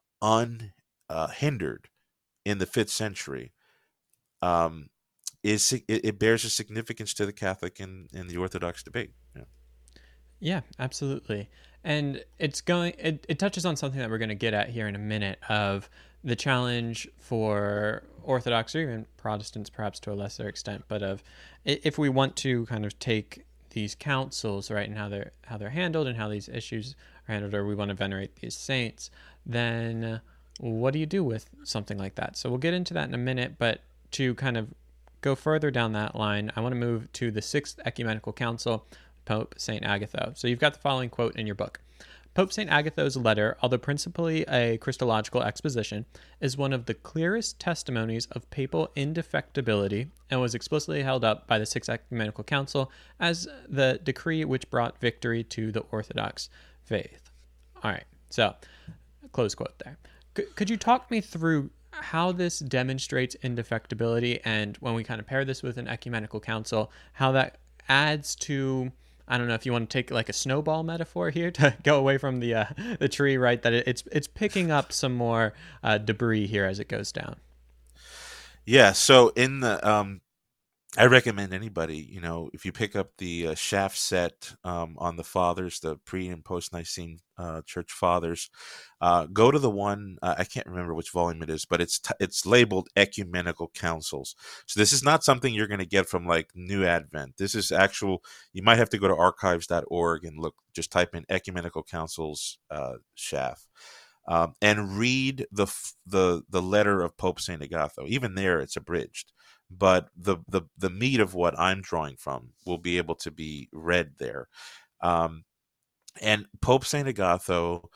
unhindered in the 5th century um, it bears a significance to the Catholic and the Orthodox debate. Yeah. Yeah, absolutely. And it touches on something that we're going to get at here in a minute of the challenge for Orthodox or even Protestants, perhaps to a lesser extent, but of if we want to kind of take these councils, right, and how they're handled and how these issues are handled, or we want to venerate these saints, then what do you do with something like that? So we'll get into that in a minute, but to kind of go further down that line, I want to move to the Sixth Ecumenical Council, Pope St. Agatho. So you've got the following quote in your book. Pope St. Agatho's letter, although principally a Christological exposition, is one of the clearest testimonies of papal indefectibility and was explicitly held up by the Sixth Ecumenical Council as the decree which brought victory to the Orthodox faith. All right, so close quote there. Could you talk me through how this demonstrates indefectibility, and when we kind of pair this with an ecumenical council, how that adds to, I don't know if you want to take like a snowball metaphor here to go away from the tree, right? That it's picking up some more debris here as it goes down. Yeah. So in the I recommend anybody, if you pick up the shaft set on the fathers, the pre and post Nicene church fathers, go to the one I can't remember which volume it is, but it's labeled Ecumenical Councils. So this is not something you're going to get from like New Advent. This is actual. You might have to go to archives.org and look. Just type in Ecumenical Councils shaft. And read the letter of Pope Saint Agatho. Even there, it's abridged, but the meat of what I'm drawing from will be able to be read there. And Pope Saint Agatho,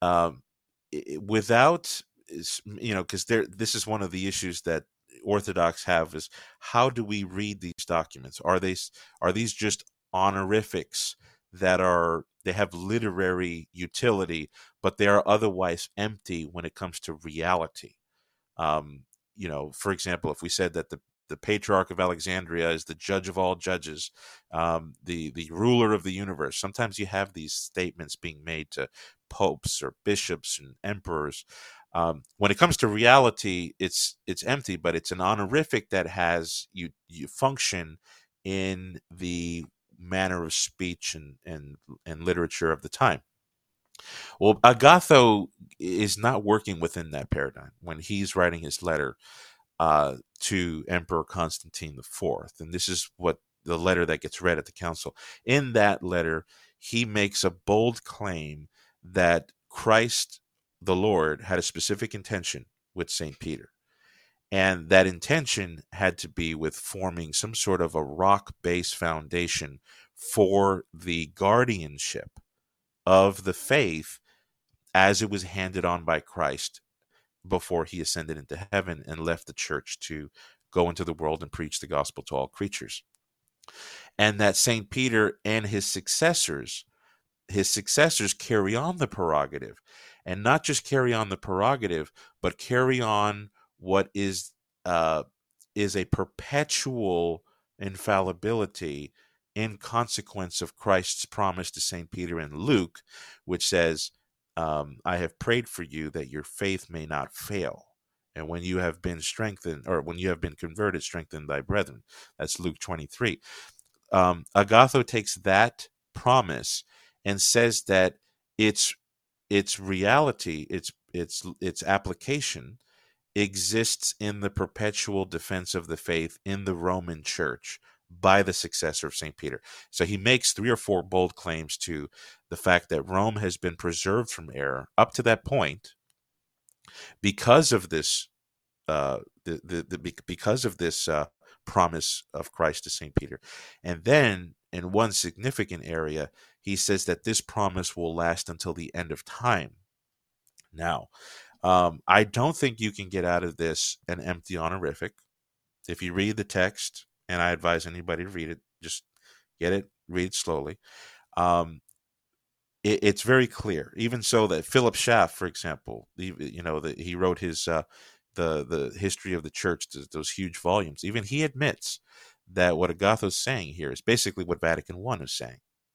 without, because this is one of the issues that Orthodox have is how do we read these documents? Are these just honorifics that they have literary utility, but they are otherwise empty when it comes to reality? For example, if we said that the Patriarch of Alexandria is the judge of all judges, the ruler of the universe. Sometimes you have these statements being made to popes or bishops and emperors. When it comes to reality, it's empty, but it's an honorific that has you function in the manner of speech and literature of the time. Well, Agatho is not working within that paradigm when he's writing his letter to Emperor Constantine IV. And this is what the letter that gets read at the council. In that letter, he makes a bold claim that Christ the Lord had a specific intention with St. Peter. And that intention had to be with forming some sort of a rock-based foundation for the guardianship of the faith as it was handed on by Christ before he ascended into heaven and left the church to go into the world and preach the gospel to all creatures. And that St. Peter and his successors carry on the prerogative, and not just carry on the prerogative, but carry on what is a perpetual infallibility in consequence of Christ's promise to St. Peter in Luke, which says, I have prayed for you that your faith may not fail. And when you have been strengthened, or when you have been converted, strengthen thy brethren. That's Luke 23. Agatho takes that promise and says that its reality, its application exists in the perpetual defense of the faith in the Roman Church by the successor of St. Peter. So he makes 3 or 4 bold claims to the fact that Rome has been preserved from error up to that point because of this because of this promise of Christ to St. Peter. And then in one significant area, he says that this promise will last until the end of time. Now, I don't think you can get out of this an empty honorific. If you read the text, and I advise anybody to read it, just get it, read it slowly. It's very clear. Even so, that Philip Schaff, for example, he wrote his the history of the church, those huge volumes. Even he admits that what Agatho's saying here is basically what Vatican I is saying.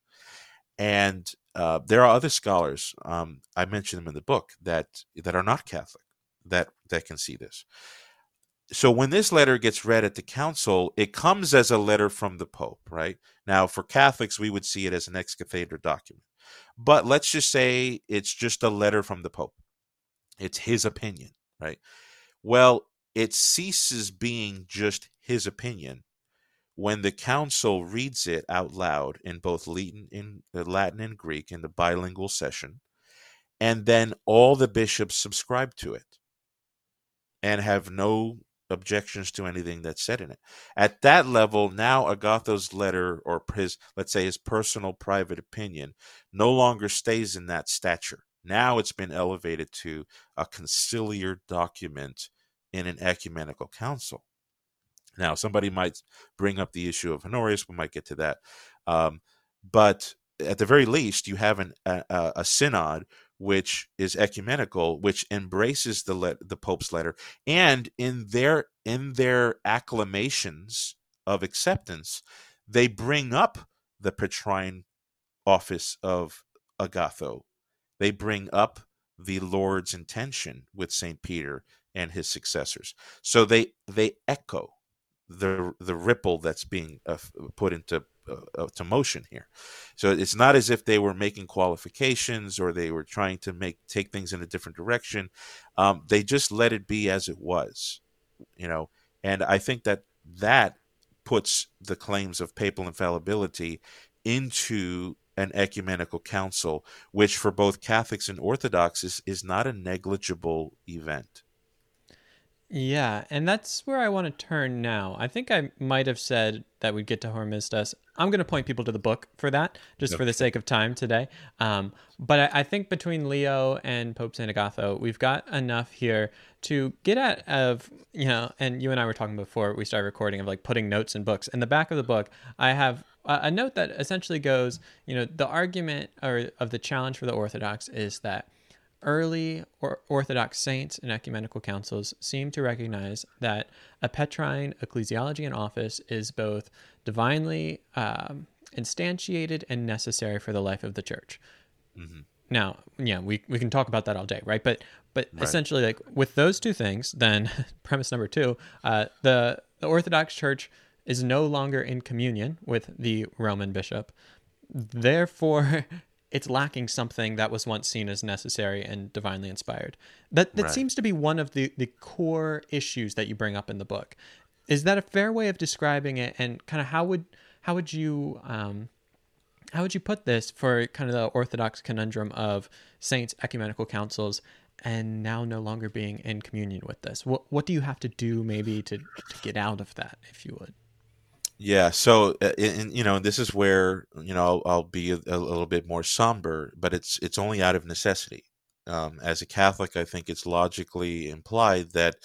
And there are other scholars, I mention them in the book, that are not Catholic, that can see this. So when this letter gets read at the council, it comes as a letter from the Pope, right? Now, for Catholics, we would see it as an ex cathedra document. But let's just say it's just a letter from the Pope. It's his opinion, right? Well, it ceases being just his opinion when the council reads it out loud in both Latin and Greek in the bilingual session, and then all the bishops subscribe to it and have no objections to anything that's said in it. At that level, now Agatho's letter, or let's say his personal private opinion, no longer stays in that stature. Now it's been elevated to a conciliar document in an ecumenical council. Now, somebody might bring up the issue of Honorius. We might get to that. But at the very least, you have a synod which is ecumenical, which embraces the Pope's letter, and in their acclamations of acceptance, they bring up the Petrine office of Agatho. They bring up the Lord's intention with St. Peter and his successors. So they echo the ripple that's being put into to motion here. So it's not as if they were making qualifications or they were trying to take things in a different direction. They just let it be as it was, and I think that puts the claims of papal infallibility into an ecumenical council, which for both Catholics and Orthodox is not a negligible event. Yeah, and that's where I want to turn now. I think I might have said that we'd get to Hormisdas. I'm going to point people to the book for that, just for the sake of time today. But I think between Leo and Pope St. Agatho, we've got enough here to get at and you and I were talking before we started recording of like putting notes in books. In the back of the book, I have a note that essentially goes, the argument of the challenge for the Orthodox is that early Orthodox saints and ecumenical councils seem to recognize that a Petrine ecclesiology and office is both divinely instantiated and necessary for the life of the church. Mm-hmm. Now, we can talk about that all day, right? But right. Essentially, like with those two things, then premise number 2, the Orthodox Church is no longer in communion with the Roman bishop. Therefore, it's lacking something that was once seen as necessary and divinely inspired. That right. Seems to be one of the core issues that you bring up in the book. Is that a fair way of describing it? And kind of how would you put this for kind of the Orthodox conundrum of saints, ecumenical councils, and now no longer being in communion with this? What do you have to do maybe to get out of that, if you would? Yeah, so this is where I'll be a little bit more somber, but it's only out of necessity. As a Catholic, I think it's logically implied that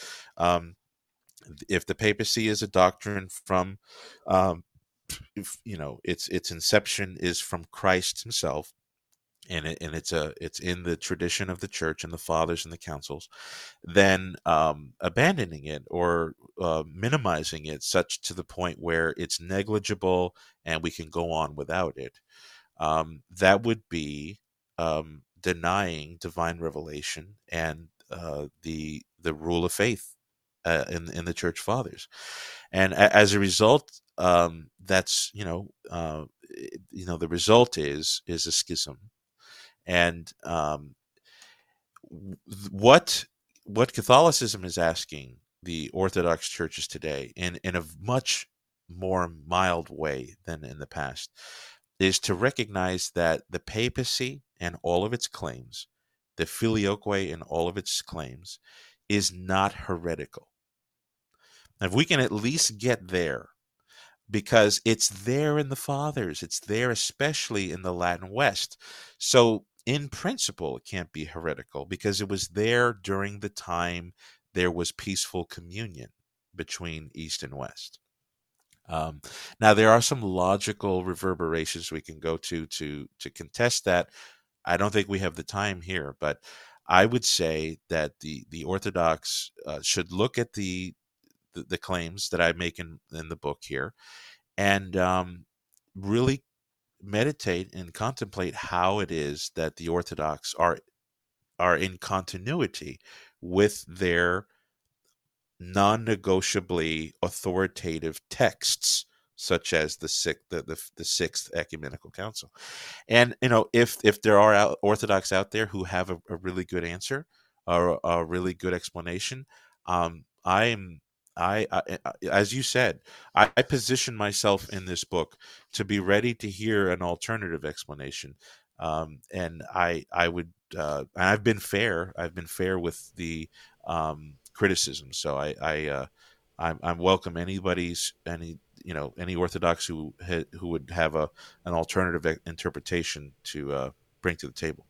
if the papacy is a doctrine from, its inception is from Christ himself, and it's in the tradition of the church and the fathers and the councils, then abandoning it or minimizing it such to the point where it's negligible and we can go on without it, that would be denying divine revelation and the rule of faith in the church fathers. And as a result, that's the result is a schism. And what Catholicism is asking the Orthodox churches today, in a much more mild way than in the past, is to recognize that the papacy and all of its claims, the filioque and all of its claims, is not heretical. If we can at least get there, because it's there in the fathers, it's there especially in the Latin West. So in principle, it can't be heretical because it was there during the time there was peaceful communion between East and West. Now, there are some logical reverberations we can go to contest that. I don't think we have the time here, but I would say that the Orthodox should look at the claims that I make in the book here, and really meditate and contemplate how it is that the Orthodox are in continuity with their non-negotiably authoritative texts, such as the Sixth Ecumenical Council. And if there are Orthodox out there who have a really good answer or a really good explanation, I am. As you said, I position myself in this book to be ready to hear an alternative explanation, and I would. I've been fair. I've been fair with the criticism, so I'm welcome any Orthodox who would have an alternative interpretation to bring to the table.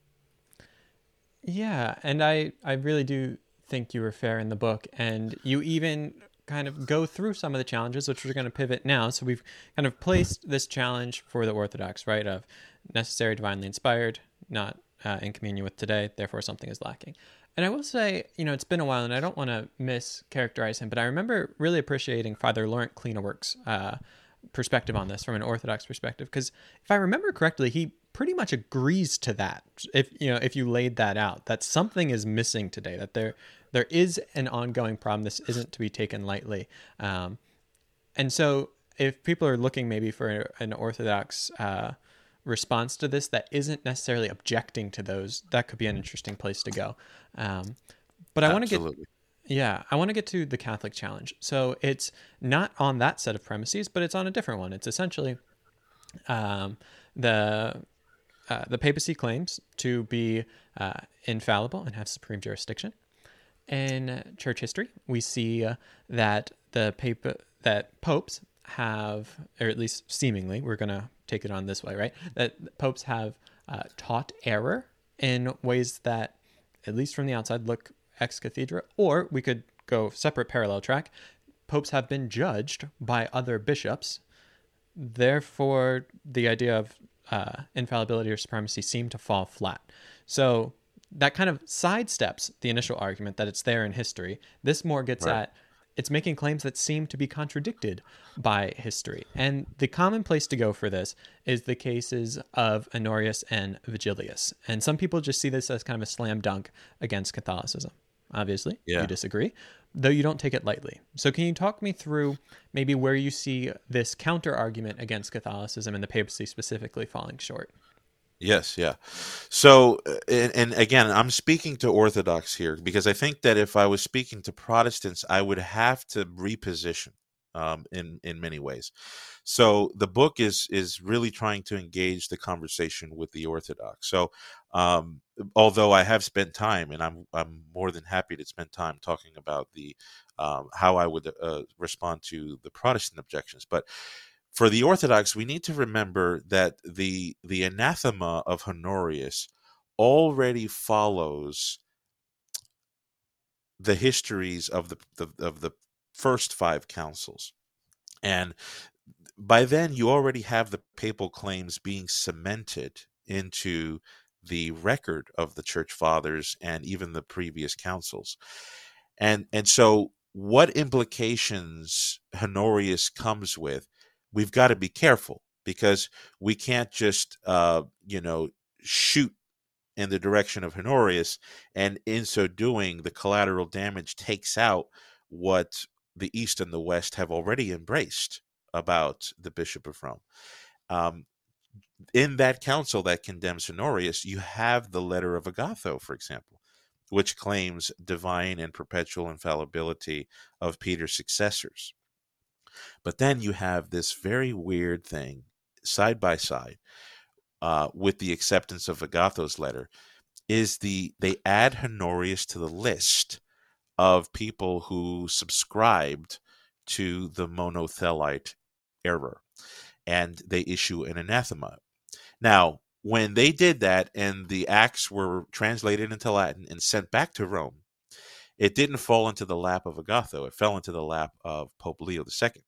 Yeah, and I really do think you were fair in the book, and you even kind of go through some of the challenges, which we're going to pivot now. So we've kind of placed this challenge for the Orthodox, right, of necessary, divinely inspired, not in communion with today, therefore something is lacking. And I will say, it's been a while, and I don't want to mischaracterize him, but I remember really appreciating Father Laurent Kleinenwerk's perspective on this from an Orthodox perspective, because if I remember correctly, he pretty much agrees to that. If you laid that out, that something is missing today, that there is an ongoing problem. This isn't to be taken lightly. And so if people are looking maybe for an Orthodox response to this that isn't necessarily objecting to those, that could be an interesting place to go. But I want to get... Yeah, I want to get to the Catholic challenge. So it's not on that set of premises, but it's on a different one. It's essentially the papacy claims to be infallible and have supreme jurisdiction. In church history, we see that popes have, or at least seemingly, we're going to take it on this way, right? That popes have taught error in ways that, at least from the outside, look ex cathedra, or we could go separate parallel track. Popes have been judged by other bishops. Therefore, the idea of infallibility or supremacy seemed to fall flat. So that kind of sidesteps the initial argument that it's there in history. This more gets at, it's making claims that seem to be contradicted by history. And the common place to go for this is the cases of Honorius and Vigilius. And some people just see this as kind of a slam dunk against Catholicism. Obviously, you disagree, though you don't take it lightly. So can you talk me through maybe where you see this counter argument against Catholicism and the papacy specifically falling short? Yes, yeah. So, and again, I'm speaking to Orthodox here because I think that if I was speaking to Protestants, I would have to reposition in many ways. So the book is really trying to engage the conversation with the Orthodox. So although I have spent time, and I'm more than happy to spend time talking about the how I would respond to the Protestant objections, but for the Orthodox, we need to remember that the anathema of Honorius already follows the histories of the first five councils, and by then you already have the papal claims being cemented into the record of the church fathers and even the previous councils. And so what implications Honorius comes with, we've got to be careful, because we can't just shoot in the direction of Honorius, and in so doing, the collateral damage takes out what the East and the West have already embraced about the Bishop of Rome. In that council that condemns Honorius, you have the letter of Agatho, for example, which claims divine and perpetual infallibility of Peter's successors. But then you have this very weird thing, side by side, with the acceptance of Agatho's letter, is they add Honorius to the list of people who subscribed to the monothelite error, and they issue an anathema. Now, when they did that and the Acts were translated into Latin and sent back to Rome, it didn't fall into the lap of Agatho. It fell into the lap of Pope Leo II,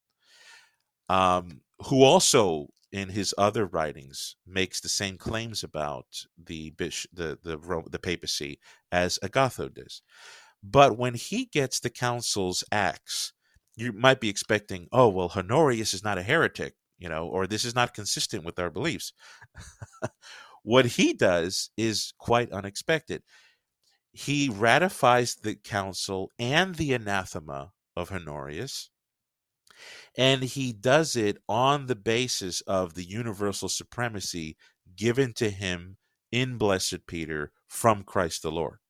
who also, in his other writings, makes the same claims about the papacy as Agatho does. But when he gets the council's acts, you might be expecting, oh, well, Honorius is not a heretic, or this is not consistent with our beliefs. What he does is quite unexpected. He ratifies the council and the anathema of Honorius, and he does it on the basis of the universal supremacy given to him in Blessed Peter from Christ the Lord.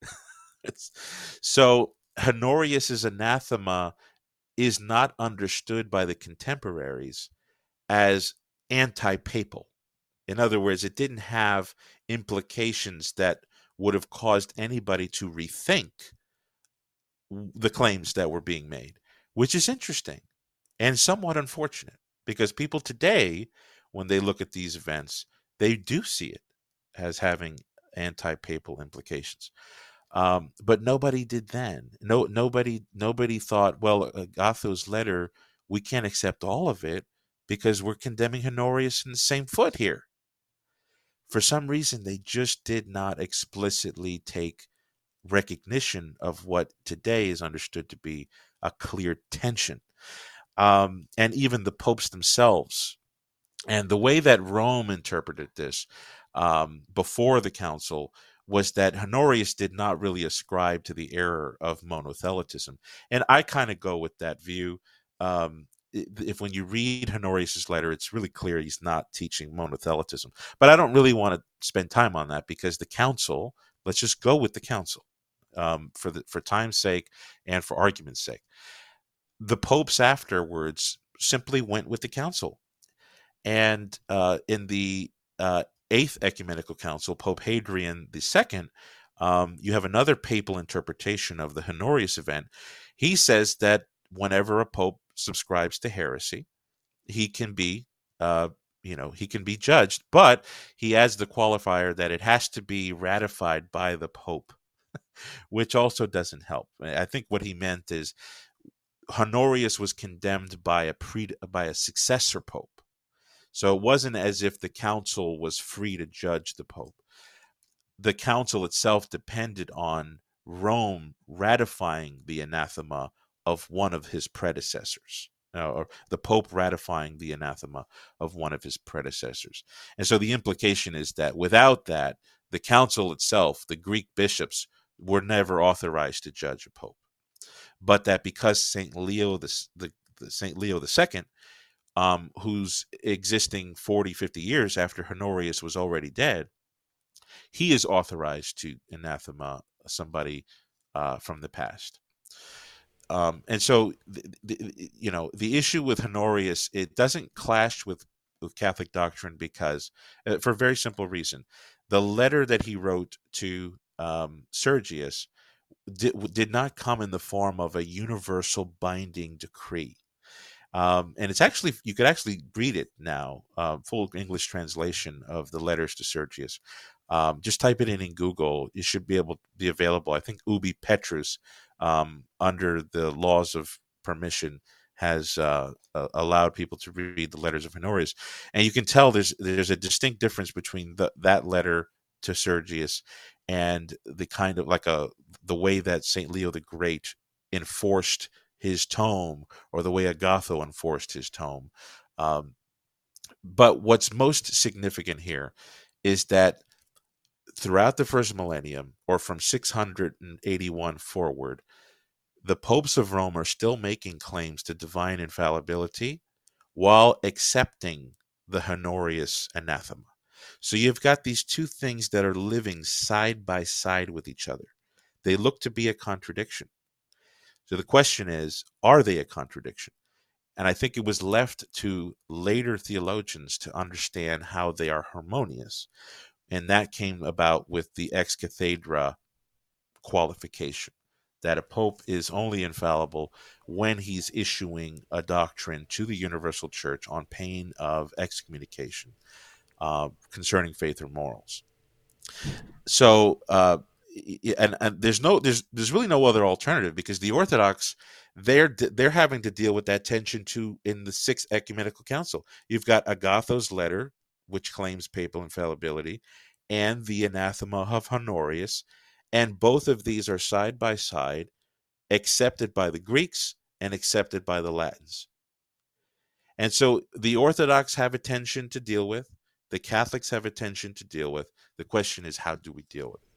So Honorius's anathema is not understood by the contemporaries as anti-papal. In other words, it didn't have implications that would have caused anybody to rethink the claims that were being made, which is interesting and somewhat unfortunate, because people today, when they look at these events, they do see it as having anti-papal implications. But nobody did then. Nobody thought, well, Agatho's letter, we can't accept all of it because we're condemning Honorius in the same foot here. For some reason, they just did not explicitly take recognition of what today is understood to be a clear tension. And even the popes themselves, and the way that Rome interpreted this before the council, was that Honorius did not really ascribe to the error of monothelitism. And I kind of go with that view. If when you read Honorius's letter, it's really clear he's not teaching monothelitism. But I don't really want to spend time on that, because the council, let's just go with the council for time's sake and for argument's sake. The popes afterwards simply went with the council. And in the Eighth Ecumenical Council, Pope Hadrian II, you have another papal interpretation of the Honorius event. He says that whenever a pope subscribes to heresy, he can be, he can be judged, but he adds the qualifier that it has to be ratified by the pope, which also doesn't help. I think what he meant is Honorius was condemned by a successor pope. So it wasn't as if the council was free to judge the pope. The council itself depended on Rome ratifying the anathema of one of his predecessors, or the pope ratifying the anathema of one of his predecessors. And so the implication is that without that, the council itself, the Greek bishops, were never authorized to judge a pope. But that because Saint Leo II, who's existing 40, 50 years after Honorius was already dead, he is authorized to anathema somebody from the past. And so, the issue with Honorius, it doesn't clash with Catholic doctrine because, for a very simple reason, the letter that he wrote to Sergius did not come in the form of a universal binding decree. And it's actually, you could actually read it now, full English translation of the letters to Sergius. Just type it in Google. It should be available. I think Ubi Petrus, under the laws of permission, has allowed people to read the letters of Honorius. And you can tell there's a distinct difference between that letter to Sergius, and the kind of the way that Saint Leo the Great enforced his tome, or the way Agatho enforced his tome. Um, but what's most significant here is that throughout the first millennium, or from 681 forward, the popes of Rome are still making claims to divine infallibility while accepting the Honorius anathema. So you've got these two things that are living side by side with each other. They look to be a contradiction. So the question is, are they a contradiction? And I think it was left to later theologians to understand how they are harmonious. And that came about with the ex cathedra qualification, that a pope is only infallible when he's issuing a doctrine to the universal church on pain of excommunication concerning faith or morals. So, and there's really no other alternative, because the Orthodox, they're having to deal with that tension too in the Sixth Ecumenical Council. You've got Agatho's letter, which claims papal infallibility, and the anathema of Honorius, and both of these are side by side, accepted by the Greeks and accepted by the Latins. And so the Orthodox have a tension to deal with. The Catholics have a tension to deal with. The question is, how do we deal with it?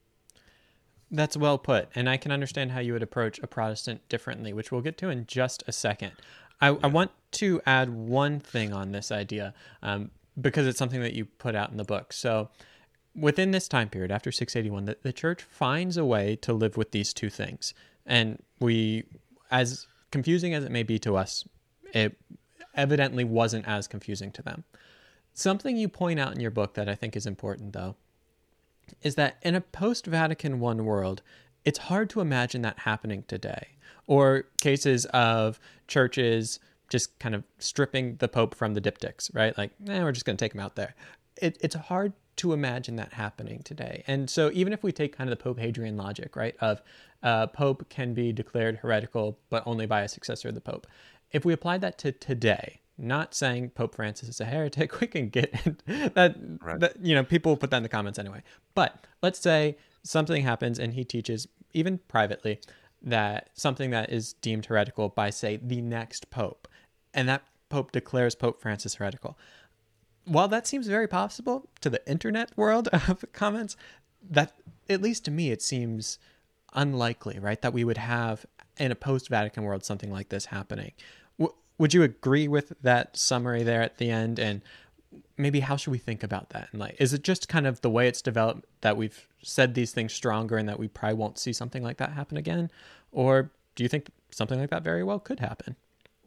That's well put, and I can understand how you would approach a Protestant differently, which we'll get to in just a second. I want to add one thing on this idea, because it's something that you put out in the book. So within this time period, after 681, the church finds a way to live with these two things. And we, as confusing as it may be to us, it evidently wasn't as confusing to them. Something you point out in your book that I think is important, though, is that in a post-Vatican I world, it's hard to imagine that happening today. Or cases of churches just kind of stripping the Pope from the diptychs, right? Like, we're just going to take him out there. It's hard to imagine that happening today. And so even if we take kind of the Pope Hadrian logic, right, of Pope can be declared heretical, but only by a successor of the Pope. If we applied that to today, not saying Pope Francis is a heretic, we can get that, Right. that, people will put that in the comments anyway. But let's say something happens and he teaches, even privately, that something that is deemed heretical by, say, the next Pope, and that Pope declares Pope Francis heretical. While that seems very possible to the internet world of comments, that, at least to me, it seems unlikely, right? That we would have, in a post-Vatican world, something like this happening. Would you agree with that summary there at the end? And maybe how should we think about that? And is it just kind of the way it's developed that we've said these things stronger and that we probably won't see something like that happen again? Or do you think something like that very well could happen?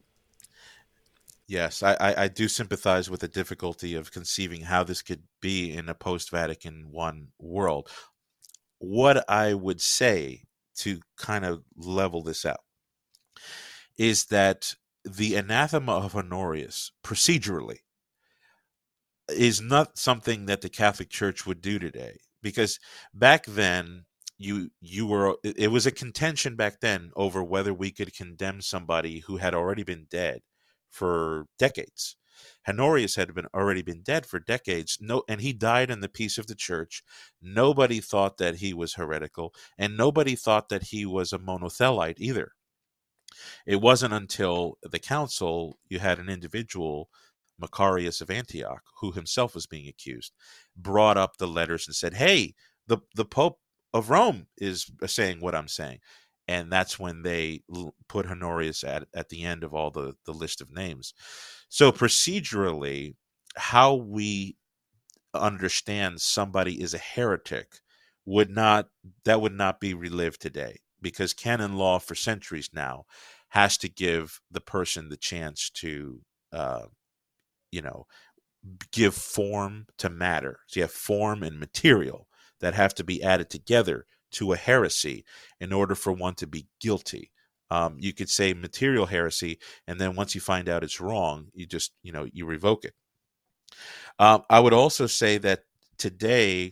Yes, I do sympathize with the difficulty of conceiving how this could be in a post-Vatican I world. What I would say, to kind of level this out, is that the anathema of Honorius, procedurally, is not something that the Catholic Church would do today. Because back then, it was a contention back then over whether we could condemn somebody who had already been dead for decades. Honorius had already been dead for decades. And he died in the peace of the church. Nobody thought that he was heretical, and nobody thought that he was a monothelite either. It wasn't until the council you had an individual, Macarius of Antioch, who himself was being accused, brought up the letters and said, "Hey, the Pope of Rome is saying what I'm saying." And that's when they put Honorius at the end of all the list of names. So procedurally, how we understand somebody is a heretic would not be relived today, because canon law for centuries now has to give the person the chance to give form to matter. So you have form and material that have to be added together to a heresy in order for one to be guilty. You could say material heresy, and then once you find out it's wrong, you just, you revoke it. I would also say that today,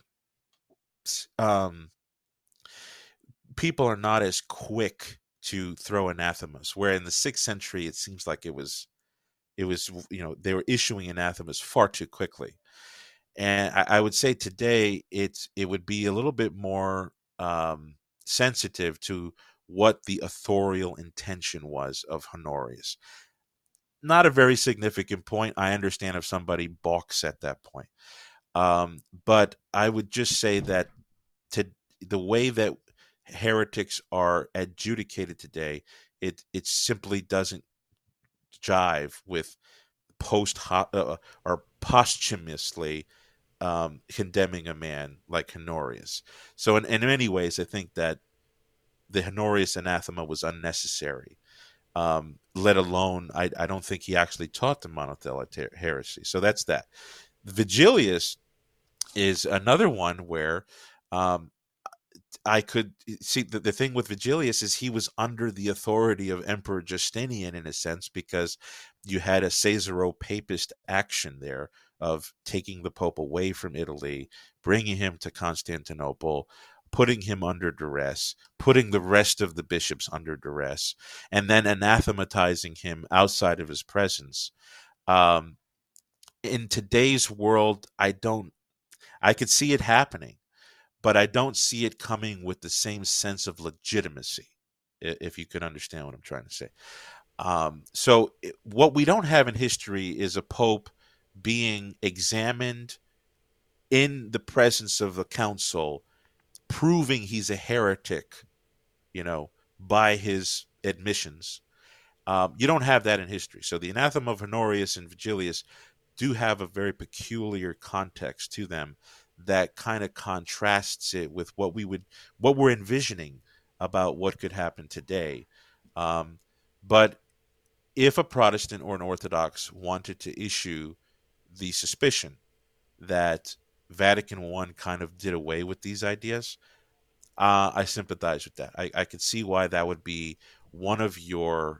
people are not as quick to throw anathemas, where in the 6th century, it seems like it was, they were issuing anathemas far too quickly. And I would say today it would be a little bit more sensitive to what the authorial intention was of Honorius. Not a very significant point. I understand if somebody balks at that point. But I would just say that to the way that heretics are adjudicated today, it simply doesn't jive with or posthumously condemning a man like Honorius. So in many ways, I think that the Honorius anathema was unnecessary. Let alone, I don't think he actually taught the monothelite heresy. So that's that. Vigilius is another one where um, I could see the thing with Vigilius is he was under the authority of Emperor Justinian in a sense, because you had a Caesaro-papist action there of taking the Pope away from Italy, bringing him to Constantinople, putting him under duress, putting the rest of the bishops under duress, and then anathematizing him outside of his presence. Um, in today's world, I could see it happening, but I don't see it coming with the same sense of legitimacy, if you can understand what I'm trying to say. What we don't have in history is a pope being examined in the presence of the council, proving he's a heretic, by his admissions. You don't have that in history. So the anathema of Honorius and Vigilius do have a very peculiar context to them that kind of contrasts it with what we're envisioning about what could happen today. But if a Protestant or an Orthodox wanted to issue the suspicion that Vatican I kind of did away with these ideas, I sympathize with that. I could see why that would be one of your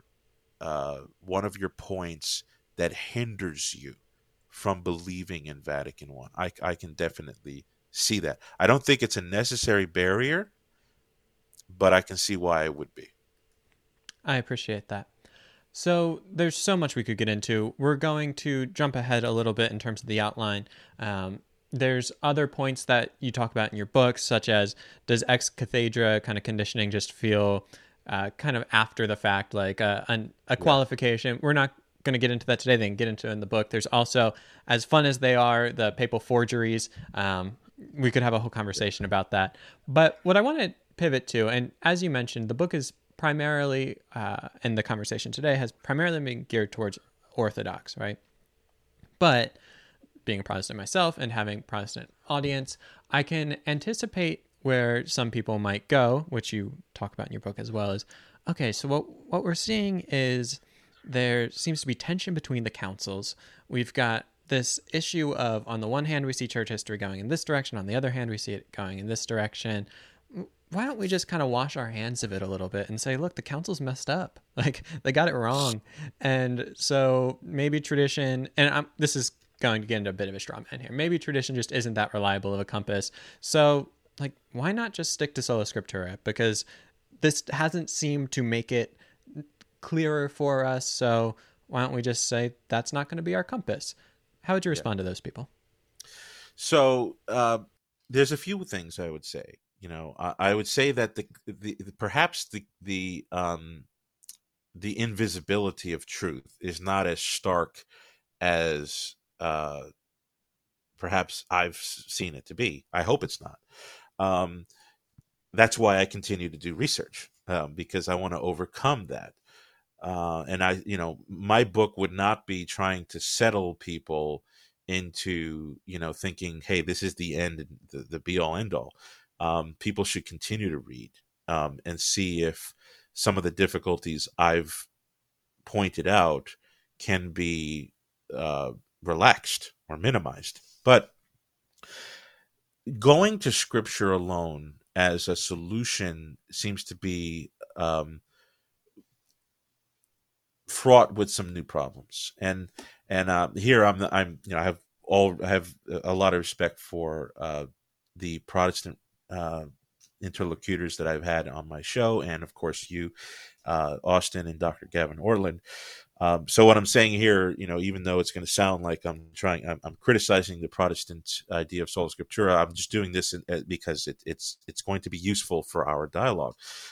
points that hinders you from believing in Vatican I. I can definitely see that. I don't think it's a necessary barrier, but I can see why it would be. I appreciate that. So there's so much we could get into. We're going to jump ahead a little bit in terms of the outline. There's other points that you talk about in your book, such as, does ex cathedra kind of conditioning just feel kind of after the fact, like a qualification? We're not going to get into that today. They can get into it in the book. There's also, as fun as they are, the papal forgeries. We could have a whole conversation about that. But what I want to pivot to, and as you mentioned, the book is primarily, and the conversation today has primarily been geared towards Orthodox, right? But being a Protestant myself and having Protestant audience, I can anticipate where some people might go, which you talk about in your book as well, is, okay, so what we're seeing is there seems to be tension between the councils. We've got this issue of, on the one hand, we see church history going in this direction. On the other hand, we see it going in this direction. Why don't we just kind of wash our hands of it a little bit and say, look, the council's messed up. Like, they got it wrong. And so maybe tradition, and this is going to get into a bit of a straw man here. Maybe tradition just isn't that reliable of a compass. So, like, why not just stick to sola scriptura? Because this hasn't seemed to make it clearer for us. So why don't we just say that's not going to be our compass? How would you respond to those people? So there's a few things I would say. I would say that perhaps the invisibility of truth is not as stark as perhaps I've seen it to be. I hope it's not. That's why I continue to do research, because I want to overcome that. And my book would not be trying to settle people into, thinking, hey, this is the end, the be all end all. People should continue to read and see if some of the difficulties I've pointed out can be relaxed or minimized. But going to scripture alone as a solution seems to be fraught with some new problems. And here I have a lot of respect for the Protestant interlocutors that I've had on my show, and of course you, Austin, and Dr. Gavin Ortlund. So what I'm saying here, even though it's going to sound like I'm criticizing the Protestant idea of sola scriptura, I'm just doing this because it's going to be useful for our dialogue.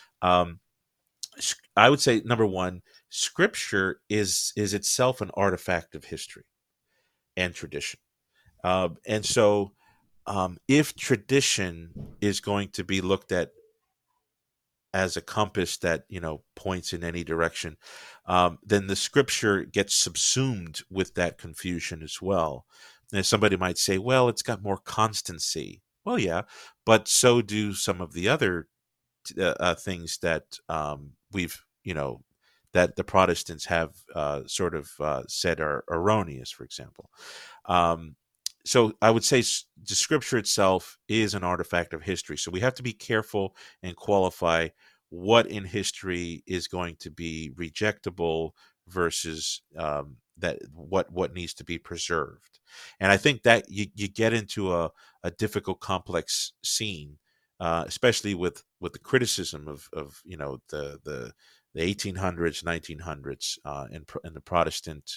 I would say, number one, Scripture is itself an artifact of history and tradition. And so if tradition is going to be looked at as a compass that points in any direction, then the Scripture gets subsumed with that confusion as well. And somebody might say, well, it's got more constancy. Well, yeah, but so do some of the other things that we've that the Protestants have sort of said are erroneous, for example. So I would say the Scripture itself is an artifact of history. So we have to be careful and qualify what in history is going to be rejectable versus that what needs to be preserved. And I think that you get into a difficult, complex scene, especially with the criticism of the 1800s, 1900s in the Protestant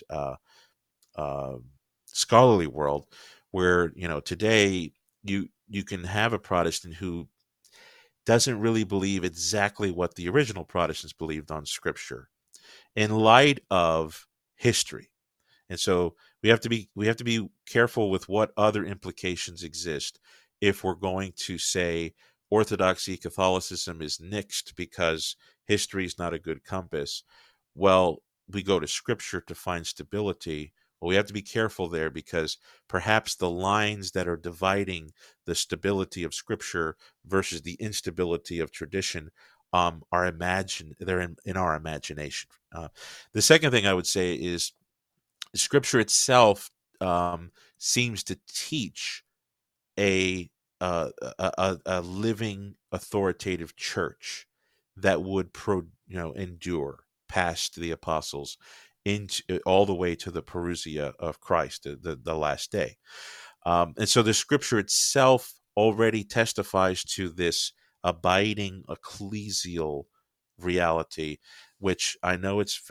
scholarly world, where today you can have a Protestant who doesn't really believe exactly what the original Protestants believed on Scripture in light of history. And so we have to be careful with what other implications exist if we're going to say Orthodoxy, Catholicism is nixed because history is not a good compass. Well, we go to Scripture to find stability. Well, we have to be careful there because perhaps the lines that are dividing the stability of Scripture versus the instability of tradition they're in our imagination. The second thing I would say is Scripture itself seems to teach a living authoritative church that would endure past the apostles into all the way to the parousia of Christ, the last day. And so the Scripture itself already testifies to this abiding ecclesial reality, which I know it's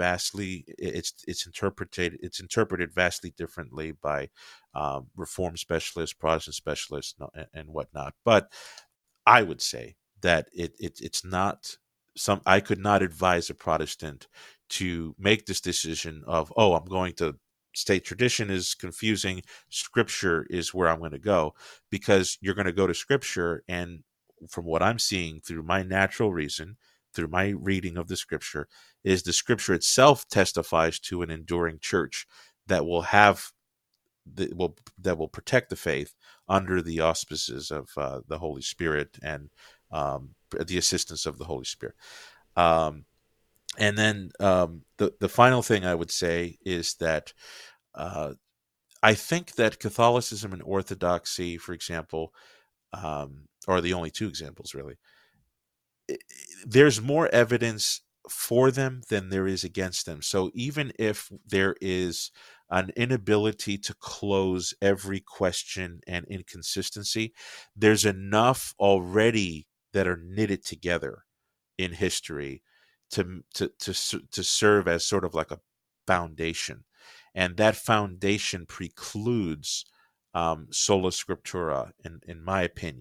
interpreted vastly differently by Reformed specialists, Protestant specialists, and whatnot. But I would say that it's not I could not advise a Protestant to make this decision of, I'm going to state tradition is confusing, Scripture is where I'm going to go, because you're going to go to Scripture, and from what I'm seeing through my natural reason, through my reading of the Scripture, is the Scripture itself testifies to an enduring church that will protect the faith under the auspices of the Holy Spirit and the assistance of the Holy Spirit. And then the final thing I would say is that I think that Catholicism and Orthodoxy, for example, are the only two examples, really. There's more evidence for them than there is against them. So even if there is an inability to close every question and inconsistency, there's enough already that are knitted together in history to serve as sort of like a foundation, and that foundation precludes sola scriptura, in my opinion.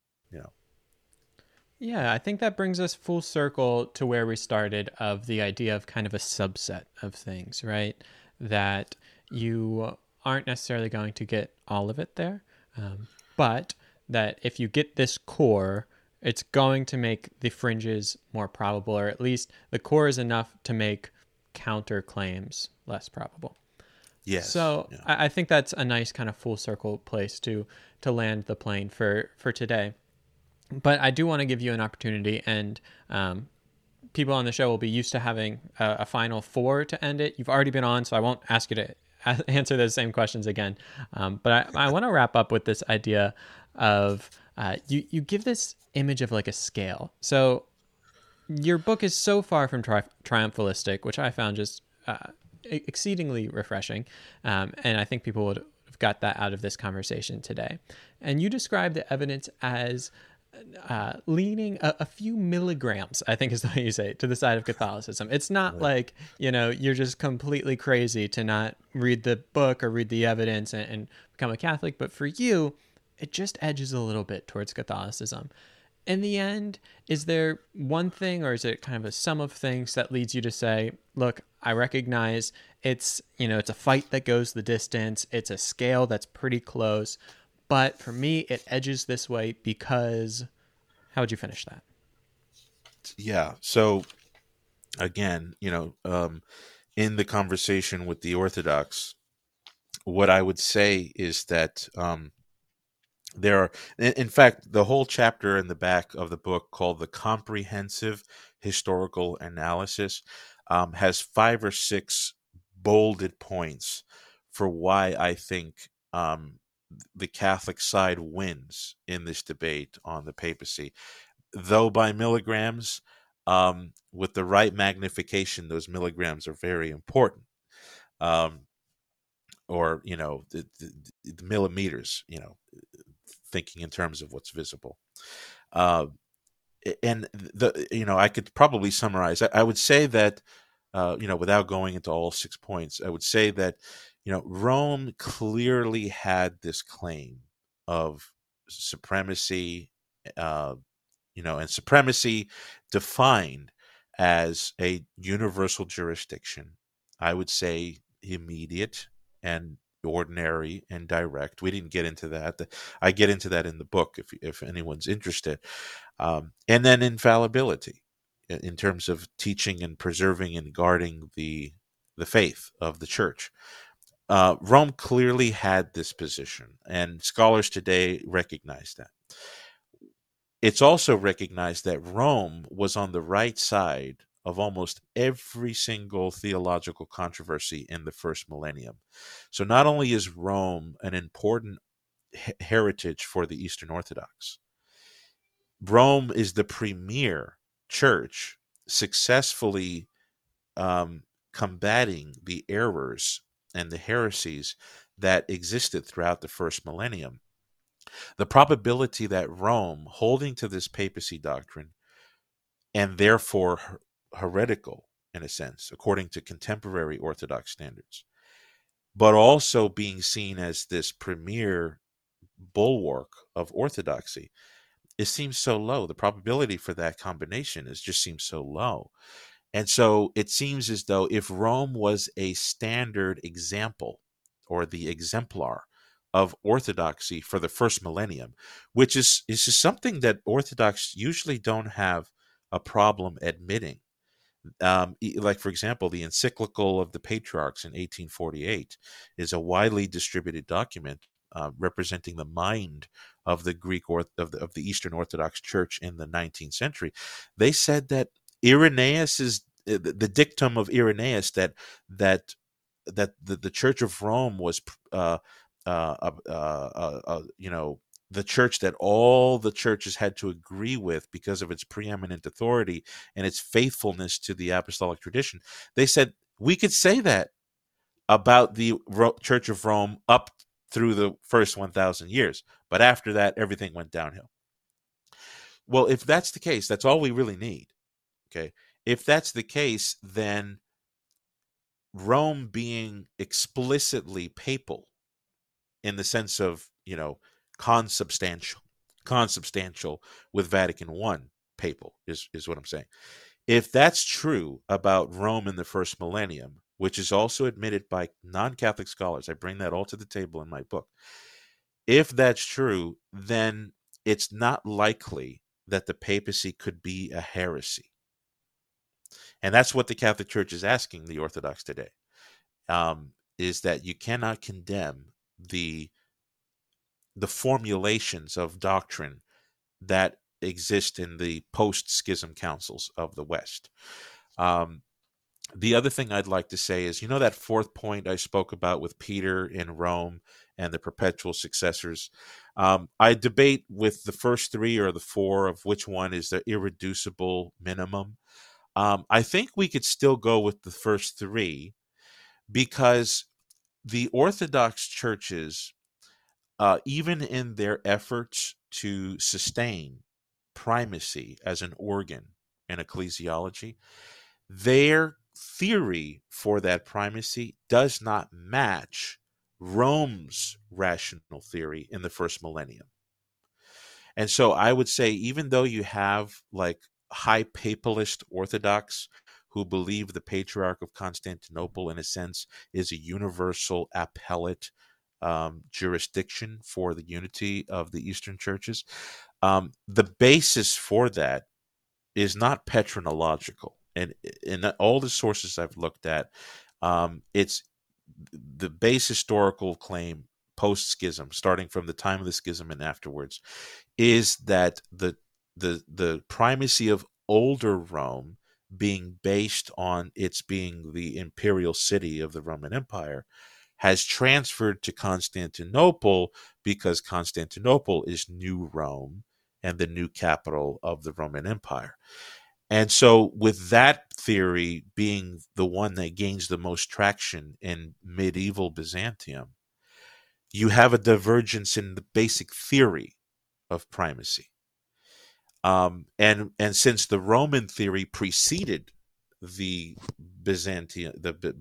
Yeah, I think that brings us full circle to where we started, of the idea of kind of a subset of things, right? That you aren't necessarily going to get all of it there, but that if you get this core, it's going to make the fringes more probable, or at least the core is enough to make counterclaims less probable. Yes. So yeah. I think that's a nice kind of full circle place to land the plane for today. But I do want to give you an opportunity, and people on the show will be used to having a final four to end it. You've already been on, so I won't ask you to answer those same questions again. But I want to wrap up with this idea of you give this image of like a scale. So your book is so far from triumphalistic, which I found just exceedingly refreshing. And I think people would have got that out of this conversation today. And you describe the evidence as leaning a few milligrams, I think is the way you say it, to the side of Catholicism. It's not Right. like, you're just completely crazy to not read the book or read the evidence and become a Catholic, but for you, it just edges a little bit towards Catholicism. In the end, is there one thing or is it kind of a sum of things that leads you to say, look, I recognize it's a fight that goes the distance, it's a scale that's pretty close, but for me, it edges this way because how would you finish that? Yeah. So again, in the conversation with the Orthodox, what I would say is that there are, in fact, the whole chapter in the back of the book called the Comprehensive Historical Analysis has 5 or 6 bolded points for why I think the Catholic side wins in this debate on the papacy. Though by milligrams, with the right magnification, those milligrams are very important. Um, or the millimeters, thinking in terms of what's visible. Uh, and I could probably summarize. I would say that without going into all 6 points, I would say that Rome clearly had this claim of supremacy, uh, and supremacy defined as a universal jurisdiction. I would say immediate and ordinary and direct. We didn't get into that. I get into that in the book if anyone's interested. And then infallibility in terms of teaching and preserving and guarding the faith of the church. Rome clearly had this position, and scholars today recognize that. It's also recognized that Rome was on the right side of almost every single theological controversy in the first millennium. So not only is Rome an important heritage for the Eastern Orthodox, Rome is the premier church successfully combating the errors and the heresies that existed throughout the first millennium. The probability that Rome, holding to this papacy doctrine, and therefore heretical in a sense, according to contemporary Orthodox standards, but also being seen as this premier bulwark of orthodoxy, it seems so low. The probability for that combination just seems so low. And so it seems as though if Rome was a standard example or the exemplar of orthodoxy for the first millennium, which is just something that Orthodox usually don't have a problem admitting. Like, for example, the encyclical of the patriarchs in 1848 is a widely distributed document representing the mind of the of the Eastern Orthodox Church in the 19th century. They said that Irenaeus's the dictum of Irenaeus that the Church of Rome was the church that all the churches had to agree with because of its preeminent authority and its faithfulness to the apostolic tradition. They said we could say that about the Church of Rome up through the first 1,000 years, but after that, everything went downhill. Well, if that's the case, that's all we really need. Okay. If that's the case, then Rome being explicitly papal in the sense of, consubstantial, consubstantial with Vatican I papal is what I'm saying. If that's true about Rome in the first millennium, which is also admitted by non-Catholic scholars, I bring that all to the table in my book. If that's true, then it's not likely that the papacy could be a heresy. And that's what the Catholic Church is asking the Orthodox today, is that you cannot condemn the formulations of doctrine that exist in the post-schism councils of the West. The other thing I'd like to say is, that fourth point I spoke about with Peter in Rome and the perpetual successors. I debate with the first 3 or the 4 of which one is the irreducible minimum. I think we could still go with the first 3 because the Orthodox churches, even in their efforts to sustain primacy as an organ in ecclesiology, their theory for that primacy does not match Rome's rational theory in the first millennium. And so I would say, even though you have like high papalist Orthodox who believe the Patriarch of Constantinople, in a sense, is a universal appellate jurisdiction for the unity of the Eastern churches, the basis for that is not patronological. And in all the sources I've looked at, it's the base historical claim post-schism, starting from the time of the schism and afterwards, is that the primacy of older Rome, being based on its being the imperial city of the Roman Empire, has transferred to Constantinople because Constantinople is New Rome and the new capital of the Roman Empire. And so with that theory being the one that gains the most traction in medieval Byzantium, you have a divergence in the basic theory of primacy. And since the Roman theory preceded the Byzantine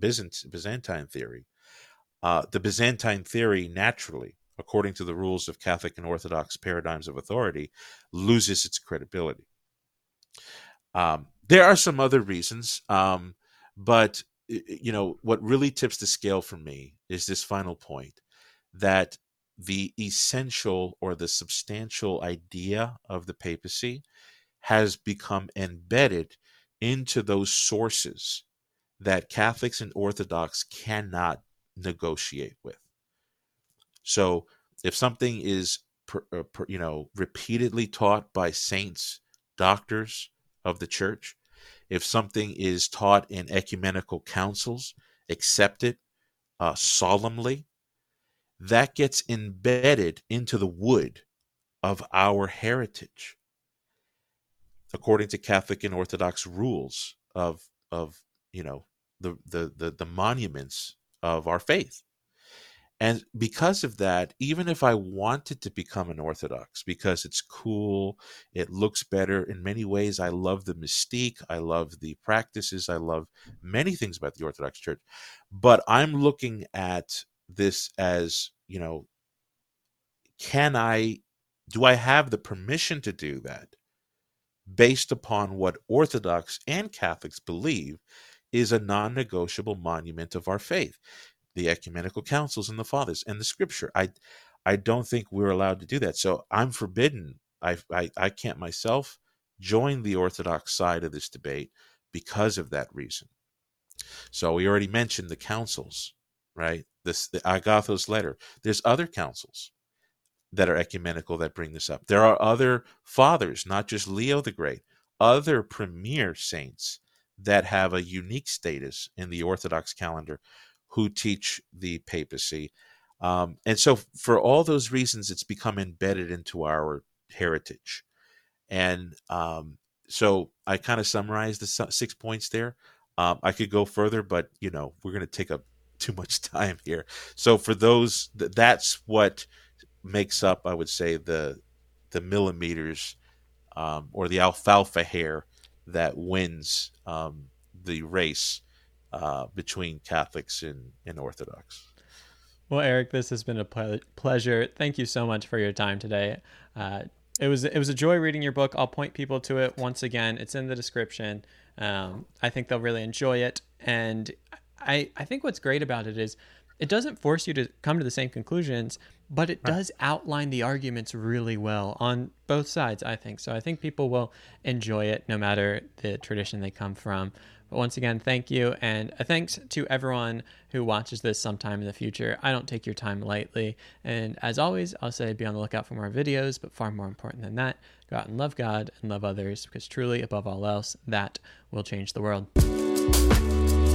theory, the Byzantine theory naturally, according to the rules of Catholic and Orthodox paradigms of authority, loses its credibility. There are some other reasons, but what really tips the scale for me is this final point, that the essential or the substantial idea of the papacy has become embedded into those sources that Catholics and Orthodox cannot negotiate with. So if something is repeatedly taught by saints, doctors of the church, if something is taught in ecumenical councils, accepted solemnly, that gets embedded into the wood of our heritage, according to Catholic and Orthodox rules of the monuments of our faith. And because of that, even if I wanted to become an Orthodox because it's cool, it looks better in many ways, I love the mystique, I love the practices, I love many things about the Orthodox Church, but I'm looking at this as, do I have the permission to do that based upon what Orthodox and Catholics believe is a non-negotiable monument of our faith? The ecumenical councils and the fathers and the scripture. I don't think we're allowed to do that. So I'm forbidden. I can't myself join the Orthodox side of this debate because of that reason. So we already mentioned the councils, right? The Agathos letter. There's other councils that are ecumenical that bring this up. There are other fathers, not just Leo the Great, other premier saints that have a unique status in the Orthodox calendar who teach the papacy. And so for all those reasons, it's become embedded into our heritage. And so I kind of summarized the 6 points there. I could go further, but, we're going to take up too much time here. So for those, that's what makes up, I would say, the millimeters or the alfalfa hair that wins the race between Catholics and Orthodox. Well, Eric, this has been a pleasure. Thank you so much for your time today. It was a joy reading your book. I'll point people to it once again. It's in the description. I think they'll really enjoy it. And I think what's great about it is it doesn't force you to come to the same conclusions, but it does outline the arguments really well on both sides, I think. So I think people will enjoy it no matter the tradition they come from. But once again, thank you. And a thanks to everyone who watches this sometime in the future. I don't take your time lightly. And as always, I'll say be on the lookout for more videos, but far more important than that, go out and love God and love others, because truly, above all else, that will change the world.